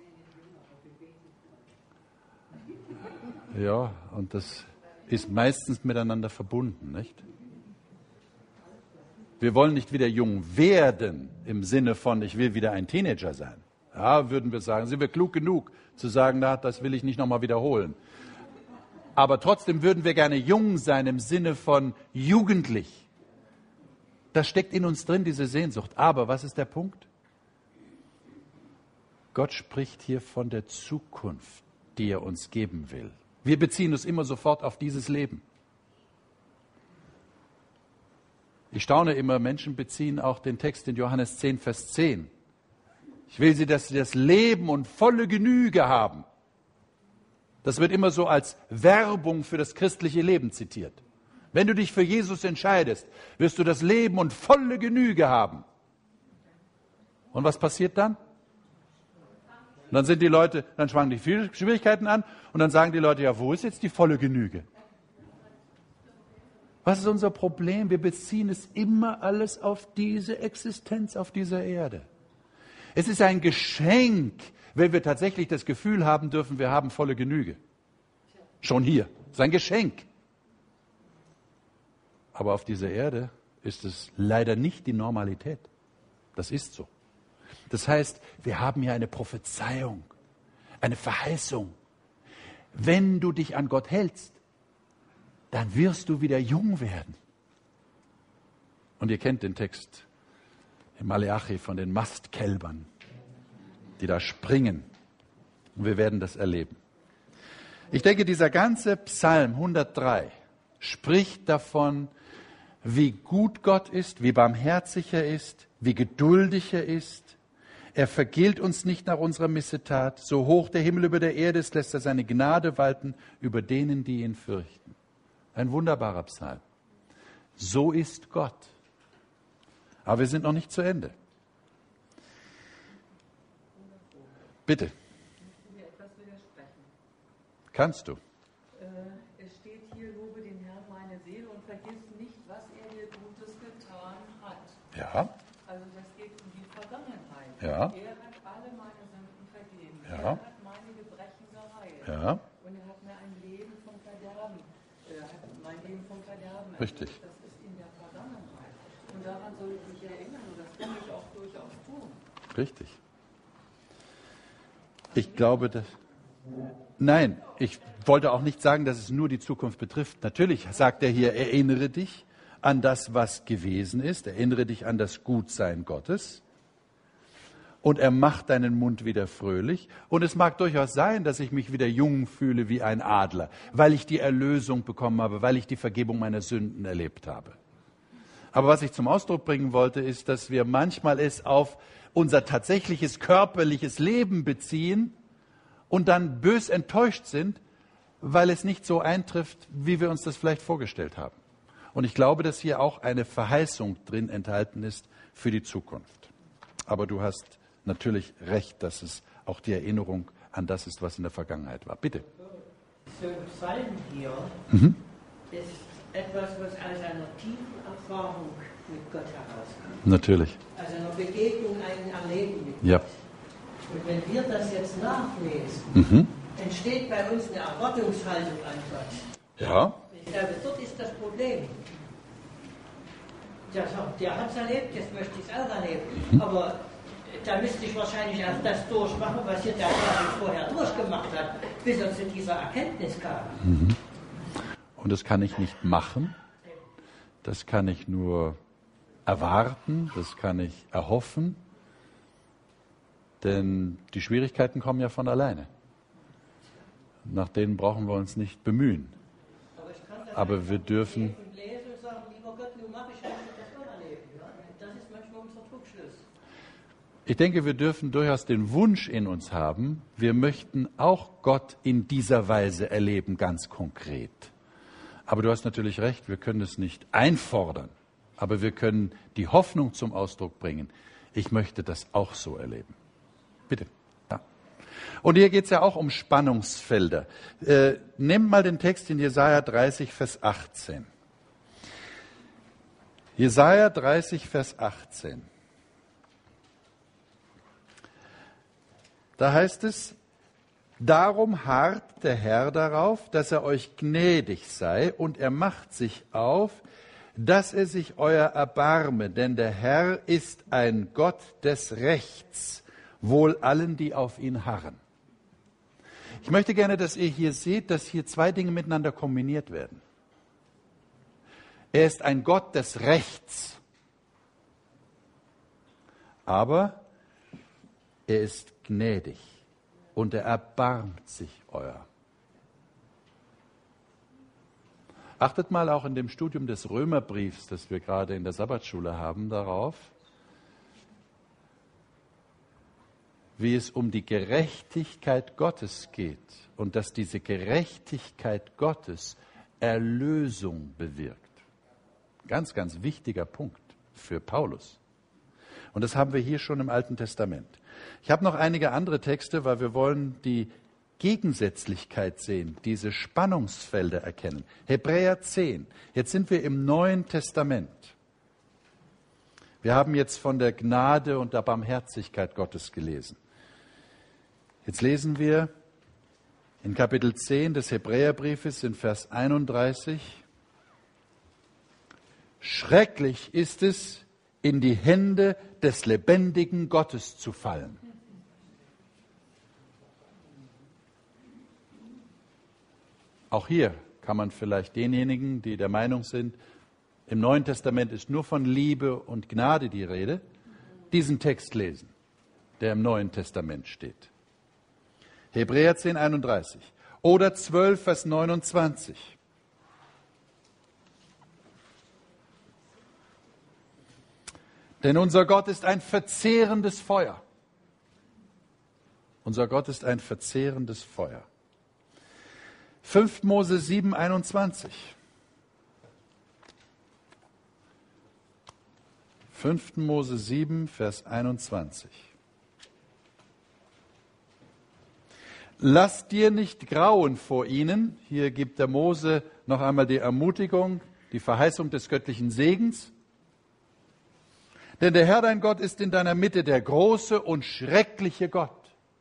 [SPEAKER 2] Ja, und das ist meistens miteinander verbunden, nicht? Wir wollen nicht wieder jung werden im Sinne von, ich will wieder ein Teenager sein. Ja, würden wir sagen, sind wir klug genug zu sagen, na, das will ich nicht nochmal wiederholen. Aber trotzdem würden wir gerne jung sein im Sinne von jugendlich. Das steckt in uns drin, diese Sehnsucht. Aber was ist der Punkt? Gott spricht hier von der Zukunft, die er uns geben will. Wir beziehen uns immer sofort auf dieses Leben. Ich staune immer, Menschen beziehen auch den Text in Johannes zehn, Vers zehn. Ich will sie, dass sie das Leben und volle Genüge haben. Das wird immer so als Werbung für das christliche Leben zitiert. Wenn du dich für Jesus entscheidest, wirst du das Leben und volle Genüge haben. Und was passiert dann? Und dann sind die Leute, dann schwangen die Schwierigkeiten an und dann sagen die Leute, ja, wo ist jetzt die volle Genüge? Was ist unser Problem? Wir beziehen es immer alles auf diese Existenz auf dieser Erde. Es ist ein Geschenk, wenn wir tatsächlich das Gefühl haben dürfen, wir haben volle Genüge. Schon hier. Es ist ein Geschenk. Aber auf dieser Erde ist es leider nicht die Normalität. Das ist so. Das heißt, wir haben hier eine Prophezeiung, eine Verheißung. Wenn du dich an Gott hältst, dann wirst du wieder jung werden. Und ihr kennt den Text im Maleachi von den Mastkälbern, die da springen. Und wir werden das erleben. Ich denke, dieser ganze Psalm hundertdrei spricht davon, wie gut Gott ist, wie barmherzig er ist, wie geduldig er ist. Er vergilt uns nicht nach unserer Missetat. So hoch der Himmel über der Erde ist, lässt er seine Gnade walten über denen, die ihn fürchten. Ein wunderbarer Psalm. So ist Gott. Aber wir sind noch nicht zu Ende. Bitte.
[SPEAKER 5] Ich möchte dir etwas widersprechen.
[SPEAKER 2] Kannst du?
[SPEAKER 5] Äh, es steht hier, lobe den Herrn meine Seele und vergiss nicht, was er dir Gutes getan hat.
[SPEAKER 2] Ja.
[SPEAKER 5] Also das geht um die Vergangenheit.
[SPEAKER 2] Ja.
[SPEAKER 5] Er hat alle meine Sünden vergeben.
[SPEAKER 2] Ja.
[SPEAKER 5] Er hat meine Gebrechen geheilt.
[SPEAKER 2] Ja.
[SPEAKER 5] Und er hat mir ein Leben vom Verderben, er hat mein Leben vom Verderben
[SPEAKER 2] Richtig.
[SPEAKER 5] erlöst. Das ist in der Vergangenheit. Und daran soll ich mich erinnern und das kann ich auch durchaus tun.
[SPEAKER 2] Richtig. Ich glaube, dass... Nein, ich wollte auch nicht sagen, dass es nur die Zukunft betrifft. Natürlich sagt er hier, erinnere dich an das, was gewesen ist. Erinnere dich an das Gutsein Gottes. Und er macht deinen Mund wieder fröhlich. Und es mag durchaus sein, dass ich mich wieder jung fühle wie ein Adler, weil ich die Erlösung bekommen habe, weil ich die Vergebung meiner Sünden erlebt habe. Aber was ich zum Ausdruck bringen wollte, ist, dass wir manchmal es auf unser tatsächliches körperliches Leben beziehen und dann bös enttäuscht sind, weil es nicht so eintrifft, wie wir uns das vielleicht vorgestellt haben. Und ich glaube, dass hier auch eine Verheißung drin enthalten ist für die Zukunft. Aber du hast natürlich recht, dass es auch die Erinnerung an das ist, was in der Vergangenheit war. Bitte.
[SPEAKER 6] So ein Psalm hier
[SPEAKER 2] Mhm.
[SPEAKER 6] ist etwas, was aus einer tiefen Erfahrung mit Gott herauskommt.
[SPEAKER 2] Natürlich.
[SPEAKER 6] Also einer Begegnung, ein Erleben mit
[SPEAKER 2] Ja.
[SPEAKER 6] Gott. Und wenn wir das jetzt nachlesen,
[SPEAKER 2] Mhm.
[SPEAKER 6] entsteht bei uns eine Erwartungshaltung an Gott.
[SPEAKER 2] Ja.
[SPEAKER 6] Ich glaube, dort ist das Problem. Der sagt, der hat es erlebt, jetzt möchte ich es auch erleben.
[SPEAKER 2] Mhm.
[SPEAKER 6] Aber da müsste ich wahrscheinlich auch das durchmachen, was hier der David vorher durchgemacht hat, bis er zu dieser Erkenntnis kam.
[SPEAKER 2] Mhm. Und das kann ich nicht machen. Das kann ich nur erwarten, das kann ich erhoffen. Denn die Schwierigkeiten kommen ja von alleine. Nach denen brauchen wir uns nicht bemühen.
[SPEAKER 6] Aber, ich kann das
[SPEAKER 2] Aber wir dürfen...
[SPEAKER 6] lesen und sagen, lieber Gott, nun mach ich das auch erleben. Ja? Das ist manchmal unser Trugschluss.
[SPEAKER 2] Ich denke, wir dürfen durchaus den Wunsch in uns haben, wir möchten auch Gott in dieser Weise erleben, ganz konkret. Aber du hast natürlich recht, wir können es nicht einfordern, aber wir können die Hoffnung zum Ausdruck bringen. Ich möchte das auch so erleben. Bitte. Ja. Und hier geht es ja auch um Spannungsfelder. Äh, nehmt mal den Text in Jesaja dreißig, Vers achtzehn. Jesaja dreißig, Vers achtzehn. Da heißt es, darum harrt der Herr darauf, dass er euch gnädig sei, und er macht sich auf, dass er sich euer erbarme, denn der Herr ist ein Gott des Rechts, wohl allen, die auf ihn harren. Ich möchte gerne, dass ihr hier seht, dass hier zwei Dinge miteinander kombiniert werden. Er ist ein Gott des Rechts, aber er ist gnädig und er erbarmt sich euer. Achtet mal auch in dem Studium des Römerbriefs, das wir gerade in der Sabbatschule haben, darauf, wie es um die Gerechtigkeit Gottes geht und dass diese Gerechtigkeit Gottes Erlösung bewirkt. Ganz, ganz wichtiger Punkt für Paulus. Und das haben wir hier schon im Alten Testament. Ich habe noch einige andere Texte, weil wir wollen die Gegensätzlichkeit sehen, diese Spannungsfelder erkennen. Hebräer zehn. Jetzt sind wir im Neuen Testament. Wir haben jetzt von der Gnade und der Barmherzigkeit Gottes gelesen. Jetzt lesen wir in Kapitel zehn des Hebräerbriefes in Vers einunddreißig. Schrecklich ist es, in die Hände des lebendigen Gottes zu fallen. Auch hier kann man vielleicht denjenigen, die der Meinung sind, im Neuen Testament ist nur von Liebe und Gnade die Rede, diesen Text lesen, der im Neuen Testament steht. Hebräer zehn, einunddreißig oder zwölf, Vers neunundzwanzig. Denn unser Gott ist ein verzehrendes Feuer. Unser Gott ist ein verzehrendes Feuer. fünfter Mose sieben, einundzwanzig. fünfter Mose sieben, Vers einundzwanzig. Lass dir nicht grauen vor ihnen. Hier gibt der Mose noch einmal die Ermutigung, die Verheißung des göttlichen Segens. Denn der Herr dein Gott ist in deiner Mitte der große und schreckliche Gott.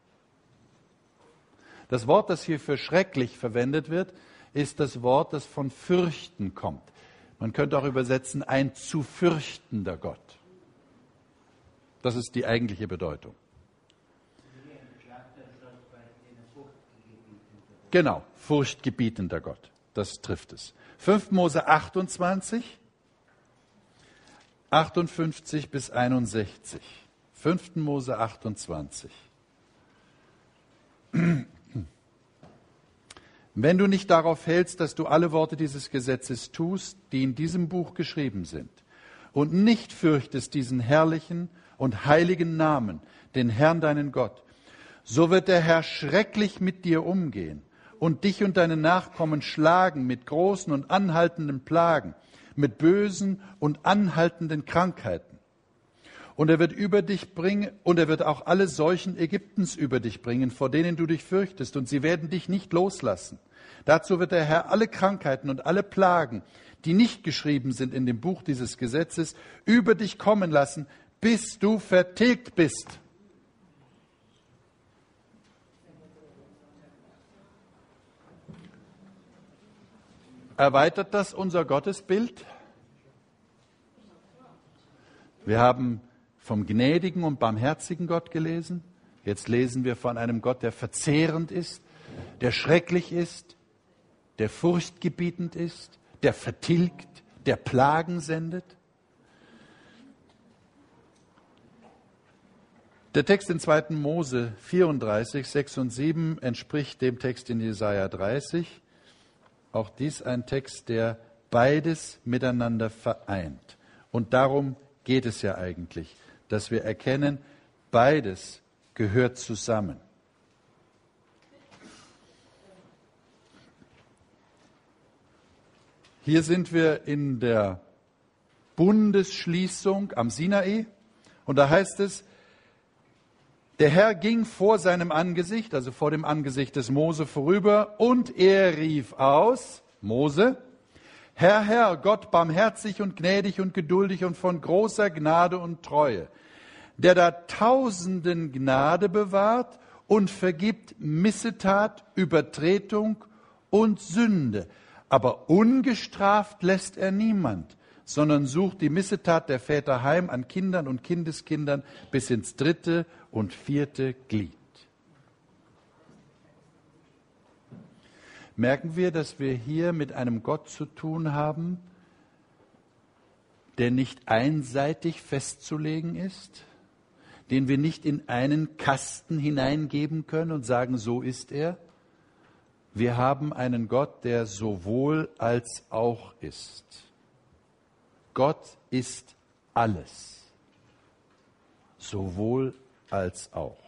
[SPEAKER 2] Das Wort, das hier für schrecklich verwendet wird, ist das Wort, das von fürchten kommt. Man könnte auch übersetzen, ein zu fürchtender Gott. Das ist die eigentliche Bedeutung. Genau, furchtgebietender Gott. Das trifft es. fünfter Mose achtundzwanzig, achtundfünfzig bis einundsechzig. fünfter Mose achtundzwanzig. Wenn du nicht darauf hältst, dass du alle Worte dieses Gesetzes tust, die in diesem Buch geschrieben sind, und nicht fürchtest diesen herrlichen und heiligen Namen, den Herrn deinen Gott, so wird der Herr schrecklich mit dir umgehen und dich und deine Nachkommen schlagen mit großen und anhaltenden Plagen, mit bösen und anhaltenden Krankheiten. Und er wird über dich bringen, und er wird auch alle Seuchen Ägyptens über dich bringen, vor denen du dich fürchtest, und sie werden dich nicht loslassen. Dazu wird der Herr alle Krankheiten und alle Plagen, die nicht geschrieben sind in dem Buch dieses Gesetzes, über dich kommen lassen, bis du vertilgt bist. Erweitert das unser Gottesbild? Wir haben vom gnädigen und barmherzigen Gott gelesen. Jetzt lesen wir von einem Gott, der verzehrend ist, der schrecklich ist, der furchtgebietend ist, der vertilgt, der Plagen sendet. Der Text in zweiter Mose vierunddreißig, sechs und sieben entspricht dem Text in Jesaja dreißig. Auch dies ein Text, der beides miteinander vereint. Und darum geht es ja eigentlich, dass wir erkennen, beides gehört zusammen. Hier sind wir in der Bundesschließung am Sinai und da heißt es, der Herr ging vor seinem Angesicht, also vor dem Angesicht des Mose vorüber, und er rief aus, Mose, Herr, Herr, Gott, barmherzig und gnädig und geduldig und von großer Gnade und Treue, der da Tausenden Gnade bewahrt und vergibt Missetat, Übertretung und Sünde. Aber ungestraft lässt er niemand, sondern sucht die Missetat der Väter heim an Kindern und Kindeskindern bis ins dritte und vierte Glied. merken wir, dass wir hier mit einem Gott zu tun haben, der nicht einseitig festzulegen ist, den wir nicht in einen Kasten hineingeben können und sagen, so ist er. Wir haben einen Gott, der sowohl als auch ist. Gott ist alles, sowohl als auch.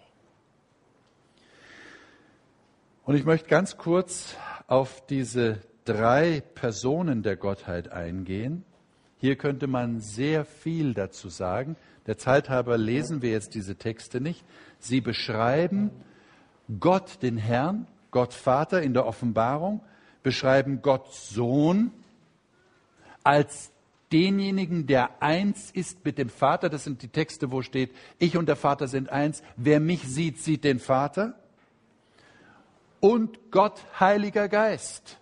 [SPEAKER 2] Und ich möchte ganz kurz auf diese drei Personen der Gottheit eingehen. Hier könnte man sehr viel dazu sagen. Der Zeit halber lesen wir jetzt diese Texte nicht. Sie beschreiben Gott, den Herrn, Gott Vater in der Offenbarung, beschreiben Gott Sohn als denjenigen, der eins ist mit dem Vater. Das sind die Texte, wo steht, ich und der Vater sind eins. Wer mich sieht, sieht den Vater. Und Gott, Heiliger Geist.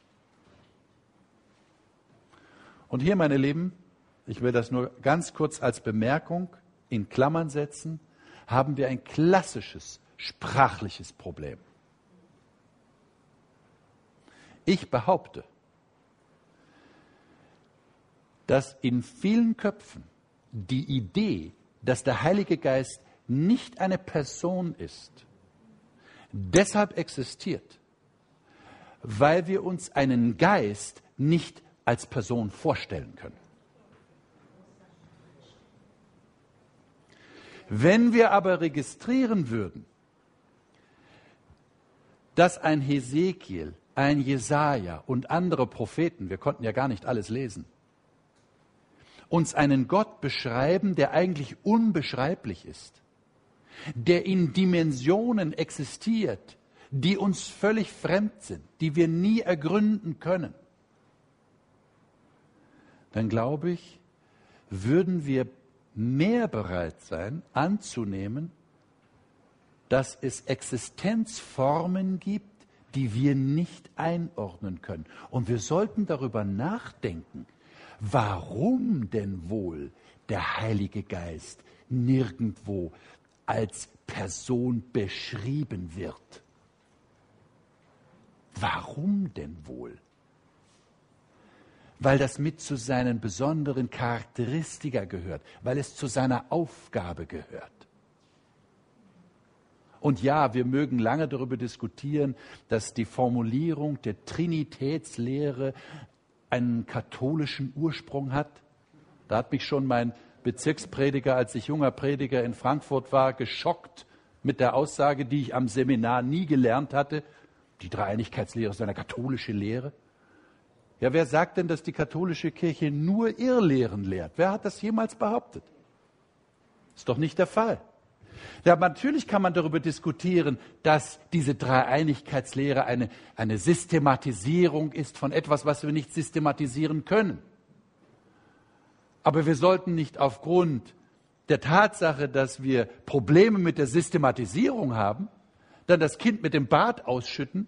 [SPEAKER 2] Und hier, meine Lieben, ich will das nur ganz kurz als Bemerkung in Klammern setzen, haben wir ein klassisches sprachliches Problem. Ich behaupte, dass in vielen Köpfen die Idee, dass der Heilige Geist nicht eine Person ist, deshalb existiert, weil wir uns einen Geist nicht als Person vorstellen können. Wenn wir aber registrieren würden, dass ein Hesekiel, ein Jesaja und andere Propheten, wir konnten ja gar nicht alles lesen, uns einen Gott beschreiben, der eigentlich unbeschreiblich ist, der in Dimensionen existiert, die uns völlig fremd sind, die wir nie ergründen können, dann glaube ich, würden wir mehr bereit sein, anzunehmen, dass es Existenzformen gibt, die wir nicht einordnen können. Und wir sollten darüber nachdenken, warum denn wohl der Heilige Geist nirgendwo als Person beschrieben wird. Warum denn wohl? Weil das mit zu seinen besonderen Charakteristika gehört, weil es zu seiner Aufgabe gehört. Und ja, wir mögen lange darüber diskutieren, dass die Formulierung der Trinitätslehre einen katholischen Ursprung hat. Da hat mich schon mein Bezirksprediger, als ich junger Prediger in Frankfurt war, geschockt mit der Aussage, die ich am Seminar nie gelernt hatte. Die Dreieinigkeitslehre ist eine katholische Lehre. Ja, wer sagt denn, dass die katholische Kirche nur Irrlehren lehrt? Wer hat das jemals behauptet? Ist doch nicht der Fall. Ja, natürlich kann man darüber diskutieren, dass diese Dreieinigkeitslehre eine, eine Systematisierung ist von etwas, was wir nicht systematisieren können. Aber wir sollten nicht aufgrund der Tatsache, dass wir Probleme mit der Systematisierung haben, dann das Kind mit dem Bad ausschütten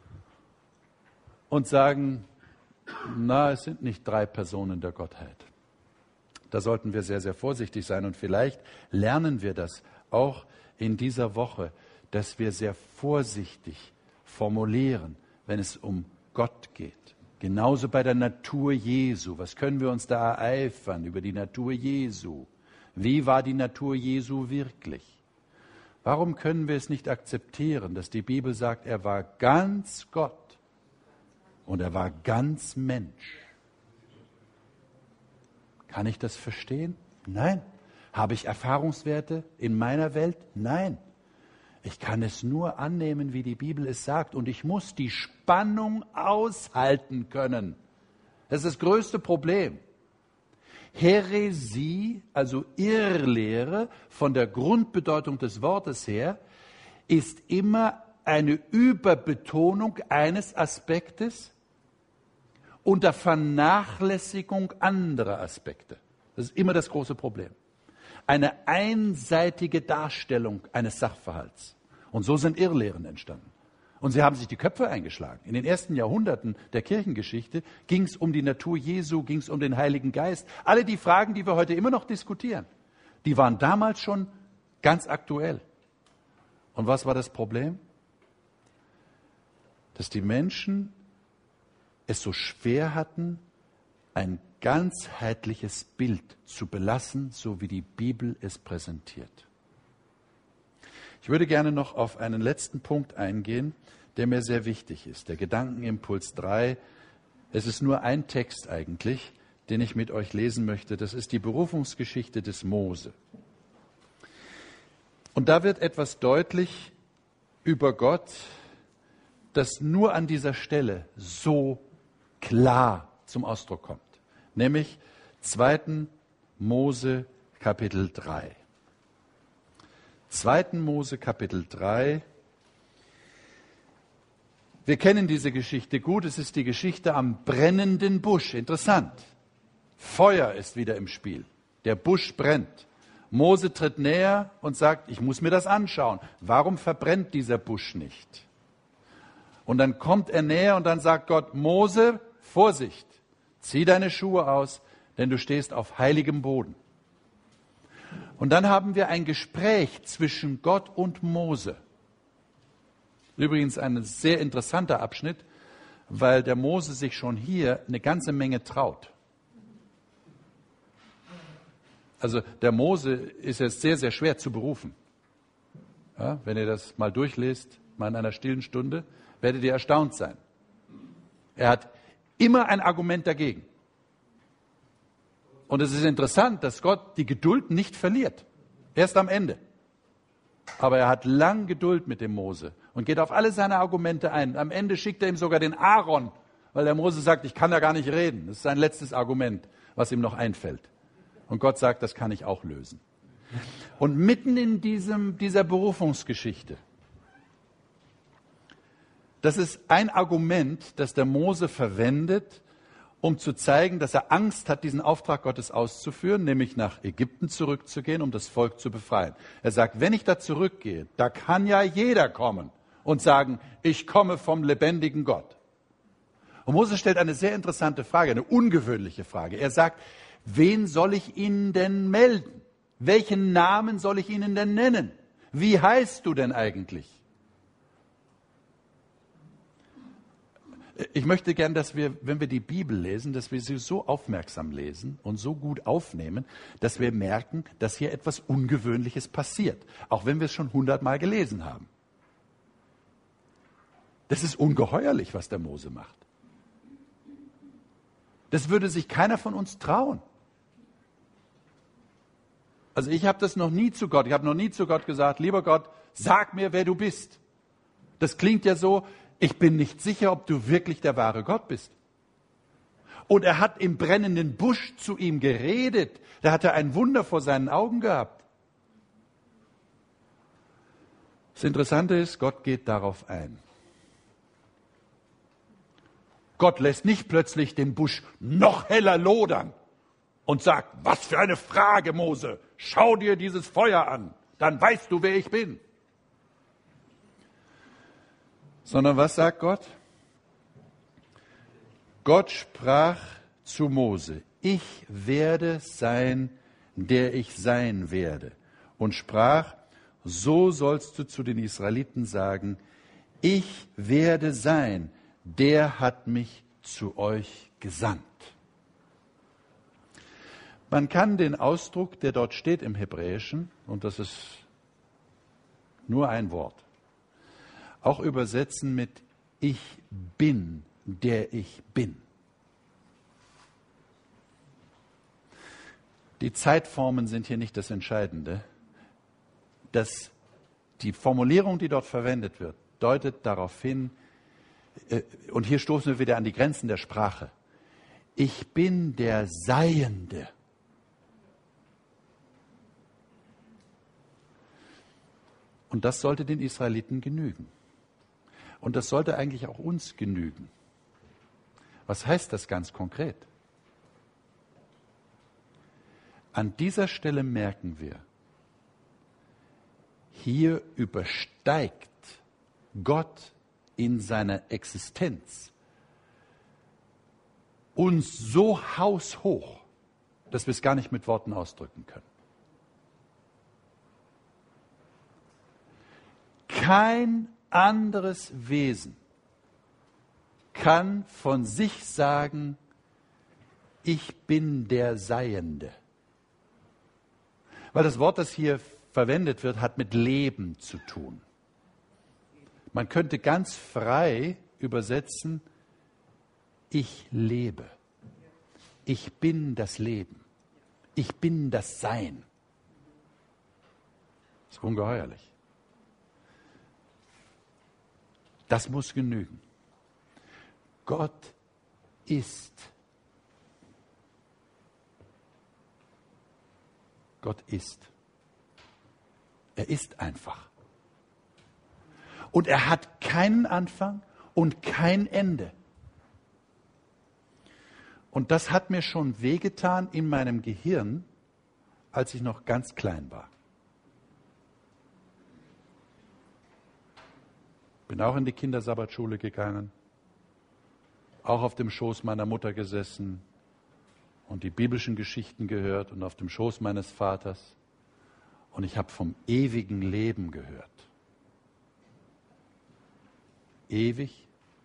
[SPEAKER 2] und sagen, na, es sind nicht drei Personen der Gottheit. Da sollten wir sehr, sehr vorsichtig sein und vielleicht lernen wir das auch in dieser Woche, dass wir sehr vorsichtig formulieren, wenn es um Gott geht. Genauso bei der Natur Jesu. Was können wir uns da ereifern über die Natur Jesu? Wie war die Natur Jesu wirklich? Warum können wir es nicht akzeptieren, dass die Bibel sagt, er war ganz Gott und er war ganz Mensch? Kann ich das verstehen? Nein. Habe ich Erfahrungswerte in meiner Welt? Nein. Ich kann es nur annehmen, wie die Bibel es sagt. Und ich muss die Spannung aushalten können. Das ist das größte Problem. Häresie, also Irrlehre von der Grundbedeutung des Wortes her, ist immer eine Überbetonung eines Aspektes unter Vernachlässigung anderer Aspekte. Das ist immer das große Problem. Eine einseitige Darstellung eines Sachverhalts. Und so sind Irrlehren entstanden. Und sie haben sich die Köpfe eingeschlagen. In den ersten Jahrhunderten der Kirchengeschichte ging es um die Natur Jesu, ging es um den Heiligen Geist. Alle die Fragen, die wir heute immer noch diskutieren, die waren damals schon ganz aktuell. Und was war das Problem? dass die Menschen es so schwer hatten, ein ganzheitliches Bild zu belassen, so wie die Bibel es präsentiert. Ich würde gerne noch auf einen letzten Punkt eingehen, der mir sehr wichtig ist. Der Gedankenimpuls drei. Es ist nur ein Text eigentlich, den ich mit euch lesen möchte. Das ist die Berufungsgeschichte des Mose. Und da wird etwas deutlich über Gott, das nur an dieser Stelle so klar zum Ausdruck kommt. Nämlich zweiten Mose Kapitel drei. zweiten Mose Kapitel drei. Wir kennen diese Geschichte gut. Es ist die Geschichte am brennenden Busch. Interessant. Feuer ist wieder im Spiel. Der Busch brennt. Mose tritt näher und sagt, ich muss mir das anschauen. Warum verbrennt dieser Busch nicht? Und dann kommt er näher und dann sagt Gott, Mose, Vorsicht, zieh deine Schuhe aus, denn du stehst auf heiligem Boden. Und dann haben wir ein Gespräch zwischen Gott und Mose. Übrigens ein sehr interessanter Abschnitt, weil der Mose sich schon hier eine ganze Menge traut. Also der Mose ist jetzt sehr, sehr schwer zu berufen. Ja, wenn ihr das mal durchlest, mal in einer stillen Stunde, werdet ihr erstaunt sein. Er hat immer ein Argument dagegen. Und es ist interessant, dass Gott die Geduld nicht verliert. Erst am Ende. Aber er hat lang Geduld mit dem Mose und geht auf alle seine Argumente ein. Am Ende schickt er ihm sogar den Aaron, weil der Mose sagt, ich kann da gar nicht reden. Das ist sein letztes Argument, was ihm noch einfällt. Und Gott sagt, das kann ich auch lösen. Und mitten in diesem, dieser Berufungsgeschichte, das ist ein Argument, das der Mose verwendet, um zu zeigen, dass er Angst hat, diesen Auftrag Gottes auszuführen, nämlich nach Ägypten zurückzugehen, um das Volk zu befreien. Er sagt, wenn ich da zurückgehe, da kann ja jeder kommen und sagen, ich komme vom lebendigen Gott. Und Mose stellt eine sehr interessante Frage, eine ungewöhnliche Frage. Er sagt, wen soll ich Ihnen denn melden? Welchen Namen soll ich Ihnen denn nennen? Wie heißt du denn eigentlich? Ich möchte gern, dass wir, wenn wir die Bibel lesen, dass wir sie so aufmerksam lesen und so gut aufnehmen, dass wir merken, dass hier etwas Ungewöhnliches passiert, auch wenn wir es schon hundertmal gelesen haben. Das ist ungeheuerlich, was der Mose macht. Das würde sich keiner von uns trauen. Also ich habe das noch nie zu Gott, ich habe noch nie zu Gott gesagt, lieber Gott, sag mir, wer du bist. Das klingt ja so, ich bin nicht sicher, ob du wirklich der wahre Gott bist. Und er hat im brennenden Busch zu ihm geredet. Da hat er ein Wunder vor seinen Augen gehabt. Das Interessante ist, Gott geht darauf ein. Gott lässt nicht plötzlich den Busch noch heller lodern und sagt, was für eine Frage, Mose, schau dir dieses Feuer an, dann weißt du, wer ich bin. Sondern was sagt Gott? Gott sprach zu Mose, ich werde sein, der ich sein werde. Und sprach, so sollst du zu den Israeliten sagen, ich werde sein, der hat mich zu euch gesandt. Man kann den Ausdruck, der dort steht im Hebräischen, und das ist nur ein Wort, auch übersetzen mit ich bin, der ich bin. Die Zeitformen sind hier nicht das Entscheidende. Das, die Formulierung, die dort verwendet wird, deutet darauf hin, äh, und hier stoßen wir wieder an die Grenzen der Sprache. Ich bin der Seiende. Und das sollte den Israeliten genügen. Und das sollte eigentlich auch uns genügen. Was heißt das ganz konkret? An dieser Stelle merken wir, hier übersteigt Gott in seiner Existenz uns so haushoch, dass wir es gar nicht mit Worten ausdrücken können. Kein anderes Wesen kann von sich sagen, ich bin der Seiende. Weil das Wort, das hier verwendet wird, hat mit Leben zu tun. Man könnte ganz frei übersetzen, ich lebe. Ich bin das Leben. Ich bin das Sein. Das ist ungeheuerlich. Das muss genügen. Gott ist. Gott ist. Er ist einfach. Und er hat keinen Anfang und kein Ende. Und das hat mir schon wehgetan in meinem Gehirn, als ich noch ganz klein war. Bin auch in die Kindersabbatschule gegangen, auch auf dem Schoß meiner Mutter gesessen und die biblischen Geschichten gehört und auf dem Schoß meines Vaters. Und ich habe vom ewigen Leben gehört. Ewig?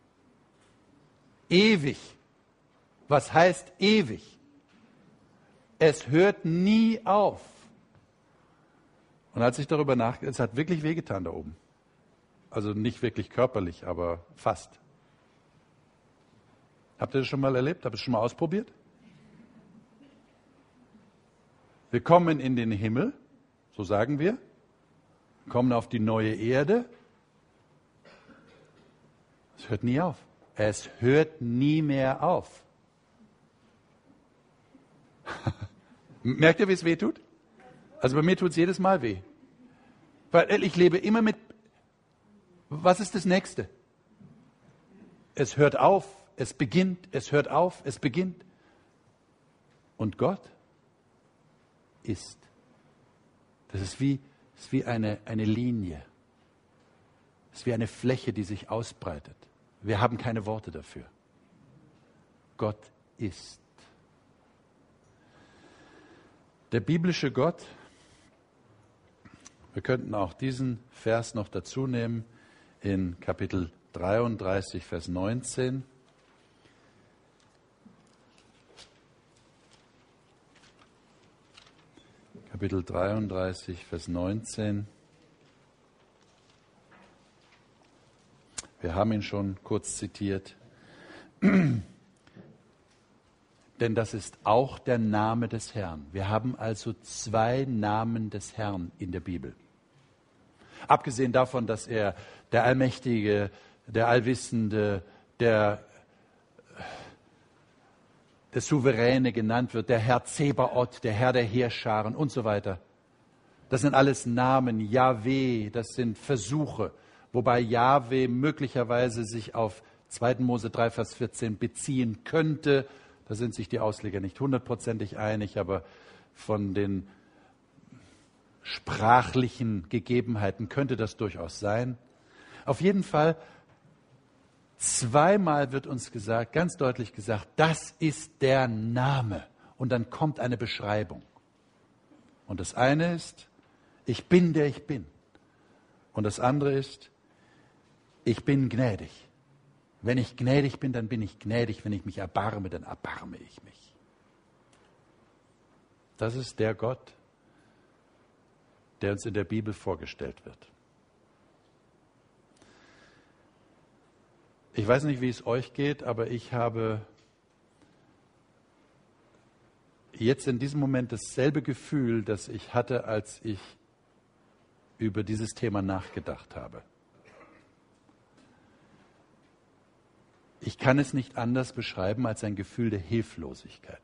[SPEAKER 2] Ewig. Was heißt ewig? Es hört nie auf. Und als ich darüber nachgedacht habe, es hat wirklich wehgetan da oben. Also nicht wirklich körperlich, aber fast. Habt ihr das schon mal erlebt? Habt ihr es schon mal ausprobiert? Wir kommen in den Himmel, so sagen wir, kommen auf die neue Erde. Es hört nie auf. Es hört nie mehr auf. Merkt ihr, wie es weh tut? Also bei mir tut es jedes Mal weh. Weil ich lebe immer mit, was ist das Nächste? Es hört auf, es beginnt, es hört auf, es beginnt. Und Gott ist. Das ist wie, das ist wie eine, eine Linie. Das ist wie eine Fläche, die sich ausbreitet. Wir haben keine Worte dafür. Gott ist. Der biblische Gott, wir könnten auch diesen Vers noch dazu nehmen in Kapitel dreiunddreißig, Vers neunzehn. Kapitel dreiunddreißig, Vers neunzehn. Wir haben ihn schon kurz zitiert. Denn das ist auch der Name des Herrn. Wir haben also zwei Namen des Herrn in der Bibel. Abgesehen davon, dass er der Allmächtige, der Allwissende, der, der Souveräne genannt wird, der Herr Zebaoth, der Herr der Heerscharen und so weiter. Das sind alles Namen. Jahwe, das sind Versuche, wobei Jahwe möglicherweise sich auf zweiten Mose drei, Vers vierzehn beziehen könnte. Da sind sich die Ausleger nicht hundertprozentig einig, aber von den sprachlichen Gegebenheiten könnte das durchaus sein. Auf jeden Fall, zweimal wird uns gesagt, ganz deutlich gesagt, das ist der Name. Und dann kommt eine Beschreibung. Und das eine ist, ich bin der ich bin. Und das andere ist, ich bin gnädig. Wenn ich gnädig bin, dann bin ich gnädig. Wenn ich mich erbarme, dann erbarme ich mich. Das ist der Gott, der uns in der Bibel vorgestellt wird. Ich weiß nicht, wie es euch geht, aber ich habe jetzt in diesem Moment dasselbe Gefühl, das ich hatte, als ich über dieses Thema nachgedacht habe. Ich kann es nicht anders beschreiben als ein Gefühl der Hilflosigkeit.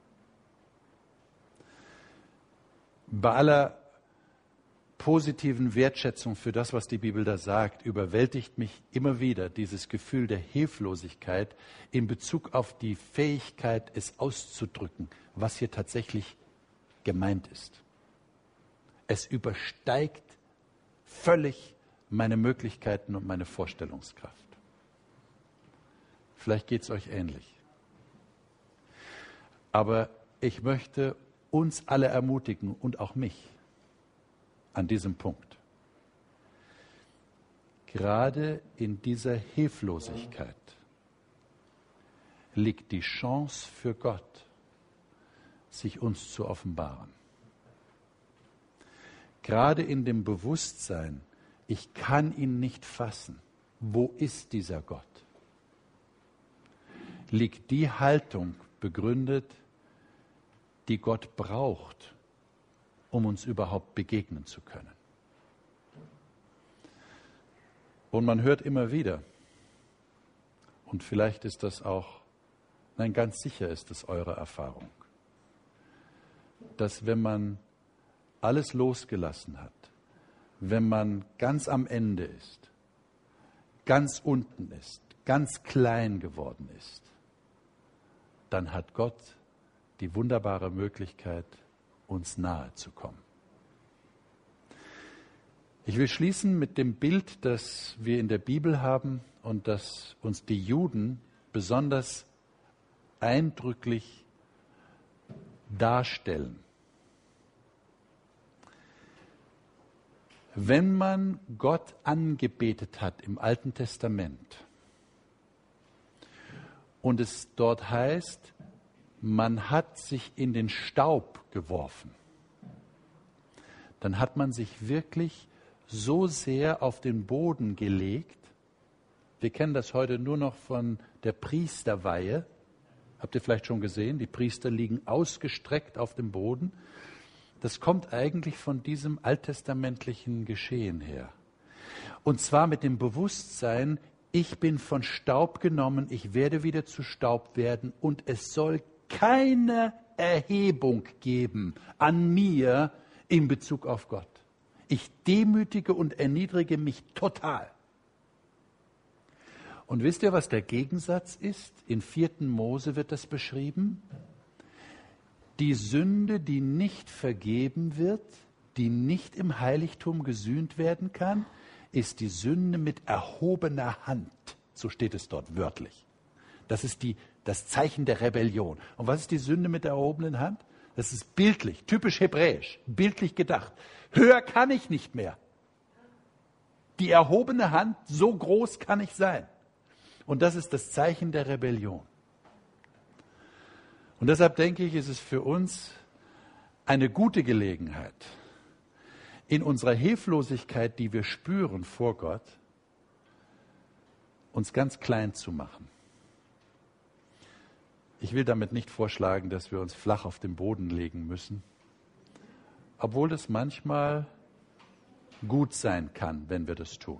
[SPEAKER 2] Bei aller positiven Wertschätzung für das, was die Bibel da sagt, überwältigt mich immer wieder dieses Gefühl der Hilflosigkeit in Bezug auf die Fähigkeit, es auszudrücken, was hier tatsächlich gemeint ist. Es übersteigt völlig meine Möglichkeiten und meine Vorstellungskraft. Vielleicht geht es euch ähnlich. Aber ich möchte uns alle ermutigen und auch mich an diesem Punkt. Gerade in dieser Hilflosigkeit liegt die Chance für Gott, sich uns zu offenbaren. Gerade in dem Bewusstsein, ich kann ihn nicht fassen. Wo ist dieser Gott? Liegt die Haltung begründet, die Gott braucht, um uns überhaupt begegnen zu können. Und man hört immer wieder, und vielleicht ist das auch, nein, ganz sicher ist es eure Erfahrung, dass wenn man alles losgelassen hat, wenn man ganz am Ende ist, ganz unten ist, ganz klein geworden ist, dann hat Gott die wunderbare Möglichkeit, uns nahe zu kommen. Ich will schließen mit dem Bild, das wir in der Bibel haben und das uns die Juden besonders eindrücklich darstellen. Wenn man Gott angebetet hat im Alten Testament und es dort heißt, man hat sich in den Staub geworfen, dann hat man sich wirklich so sehr auf den Boden gelegt. Wir kennen das heute nur noch von der Priesterweihe. Habt ihr vielleicht schon gesehen? Die Priester liegen ausgestreckt auf dem Boden. Das kommt eigentlich von diesem alttestamentlichen Geschehen her. Und zwar mit dem Bewusstsein, ich bin von Staub genommen, ich werde wieder zu Staub werden und es soll keine Erhebung geben an mir in Bezug auf Gott. Ich demütige und erniedrige mich total. Und wisst ihr, was der Gegensatz ist? In vierten Mose wird das beschrieben. Die Sünde, die nicht vergeben wird, die nicht im Heiligtum gesühnt werden kann, ist die Sünde mit erhobener Hand. So steht es dort wörtlich. Das ist die, das Zeichen der Rebellion. Und was ist die Sünde mit der erhobenen Hand? Das ist bildlich, typisch hebräisch, bildlich gedacht. Höher kann ich nicht mehr. Die erhobene Hand, so groß kann ich sein. Und das ist das Zeichen der Rebellion. Und deshalb denke ich, ist es für uns eine gute Gelegenheit, in unserer Hilflosigkeit, die wir spüren vor Gott, uns ganz klein zu machen. Ich will damit nicht vorschlagen, dass wir uns flach auf den Boden legen müssen, obwohl es manchmal gut sein kann, wenn wir das tun.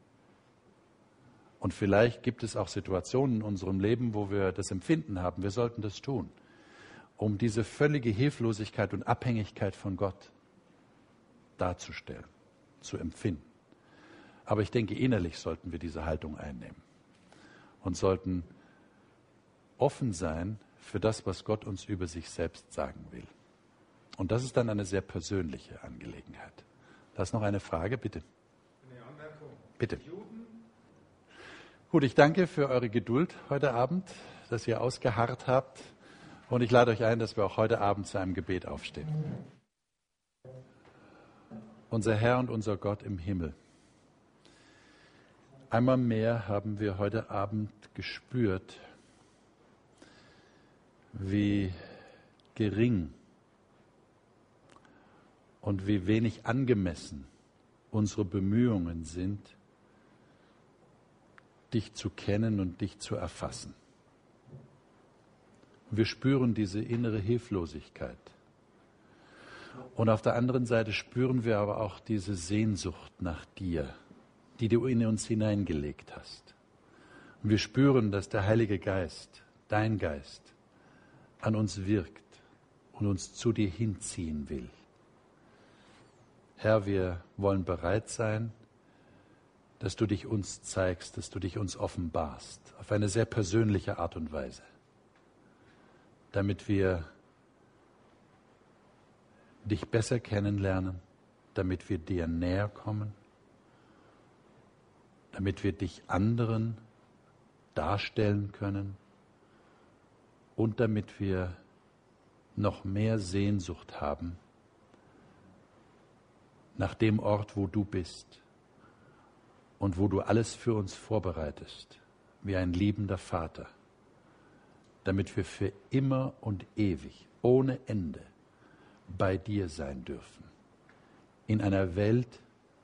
[SPEAKER 2] Und vielleicht gibt es auch Situationen in unserem Leben, wo wir das Empfinden haben, wir sollten das tun, um diese völlige Hilflosigkeit und Abhängigkeit von Gott darzustellen, zu empfinden. Aber ich denke, innerlich sollten wir diese Haltung einnehmen und sollten offen sein für das, was Gott uns über sich selbst sagen will. Und das ist dann eine sehr persönliche Angelegenheit. Da ist noch eine Frage, bitte.
[SPEAKER 3] Eine Anmerkung.
[SPEAKER 2] Bitte.
[SPEAKER 3] Juden.
[SPEAKER 2] Gut, ich danke für eure Geduld heute Abend, dass ihr ausgeharrt habt. Und ich lade euch ein, dass wir auch heute Abend zu einem Gebet aufstehen. Unser Herr und unser Gott im Himmel. Einmal mehr haben wir heute Abend gespürt, wie gering und wie wenig angemessen unsere Bemühungen sind, dich zu kennen und dich zu erfassen. Wir spüren diese innere Hilflosigkeit. Und auf der anderen Seite spüren wir aber auch diese Sehnsucht nach dir, die du in uns hineingelegt hast. Und wir spüren, dass der Heilige Geist, dein Geist, an uns wirkt und uns zu dir hinziehen will. Herr, wir wollen bereit sein, dass du dich uns zeigst, dass du dich uns offenbarst, auf eine sehr persönliche Art und Weise, damit wir dich besser kennenlernen, damit wir dir näher kommen, damit wir dich anderen darstellen können und damit wir noch mehr Sehnsucht haben nach dem Ort, wo du bist und wo du alles für uns vorbereitest, wie ein liebender Vater, damit wir für immer und ewig, ohne Ende, bei dir sein dürfen. In einer Welt,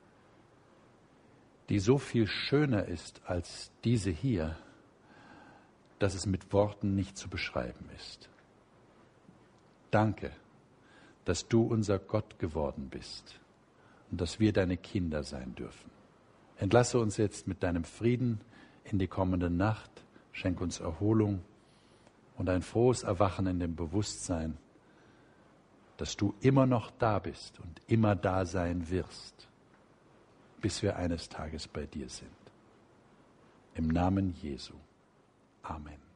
[SPEAKER 2] die so viel schöner ist als diese hier, dass es mit Worten nicht zu beschreiben ist. Danke, dass du unser Gott geworden bist und dass wir deine Kinder sein dürfen. Entlasse uns jetzt mit deinem Frieden in die kommende Nacht, schenk uns Erholung und ein frohes Erwachen in dem Bewusstsein, dass du immer noch da bist und immer da sein wirst, bis wir eines Tages bei dir sind. Im Namen Jesu. Amen.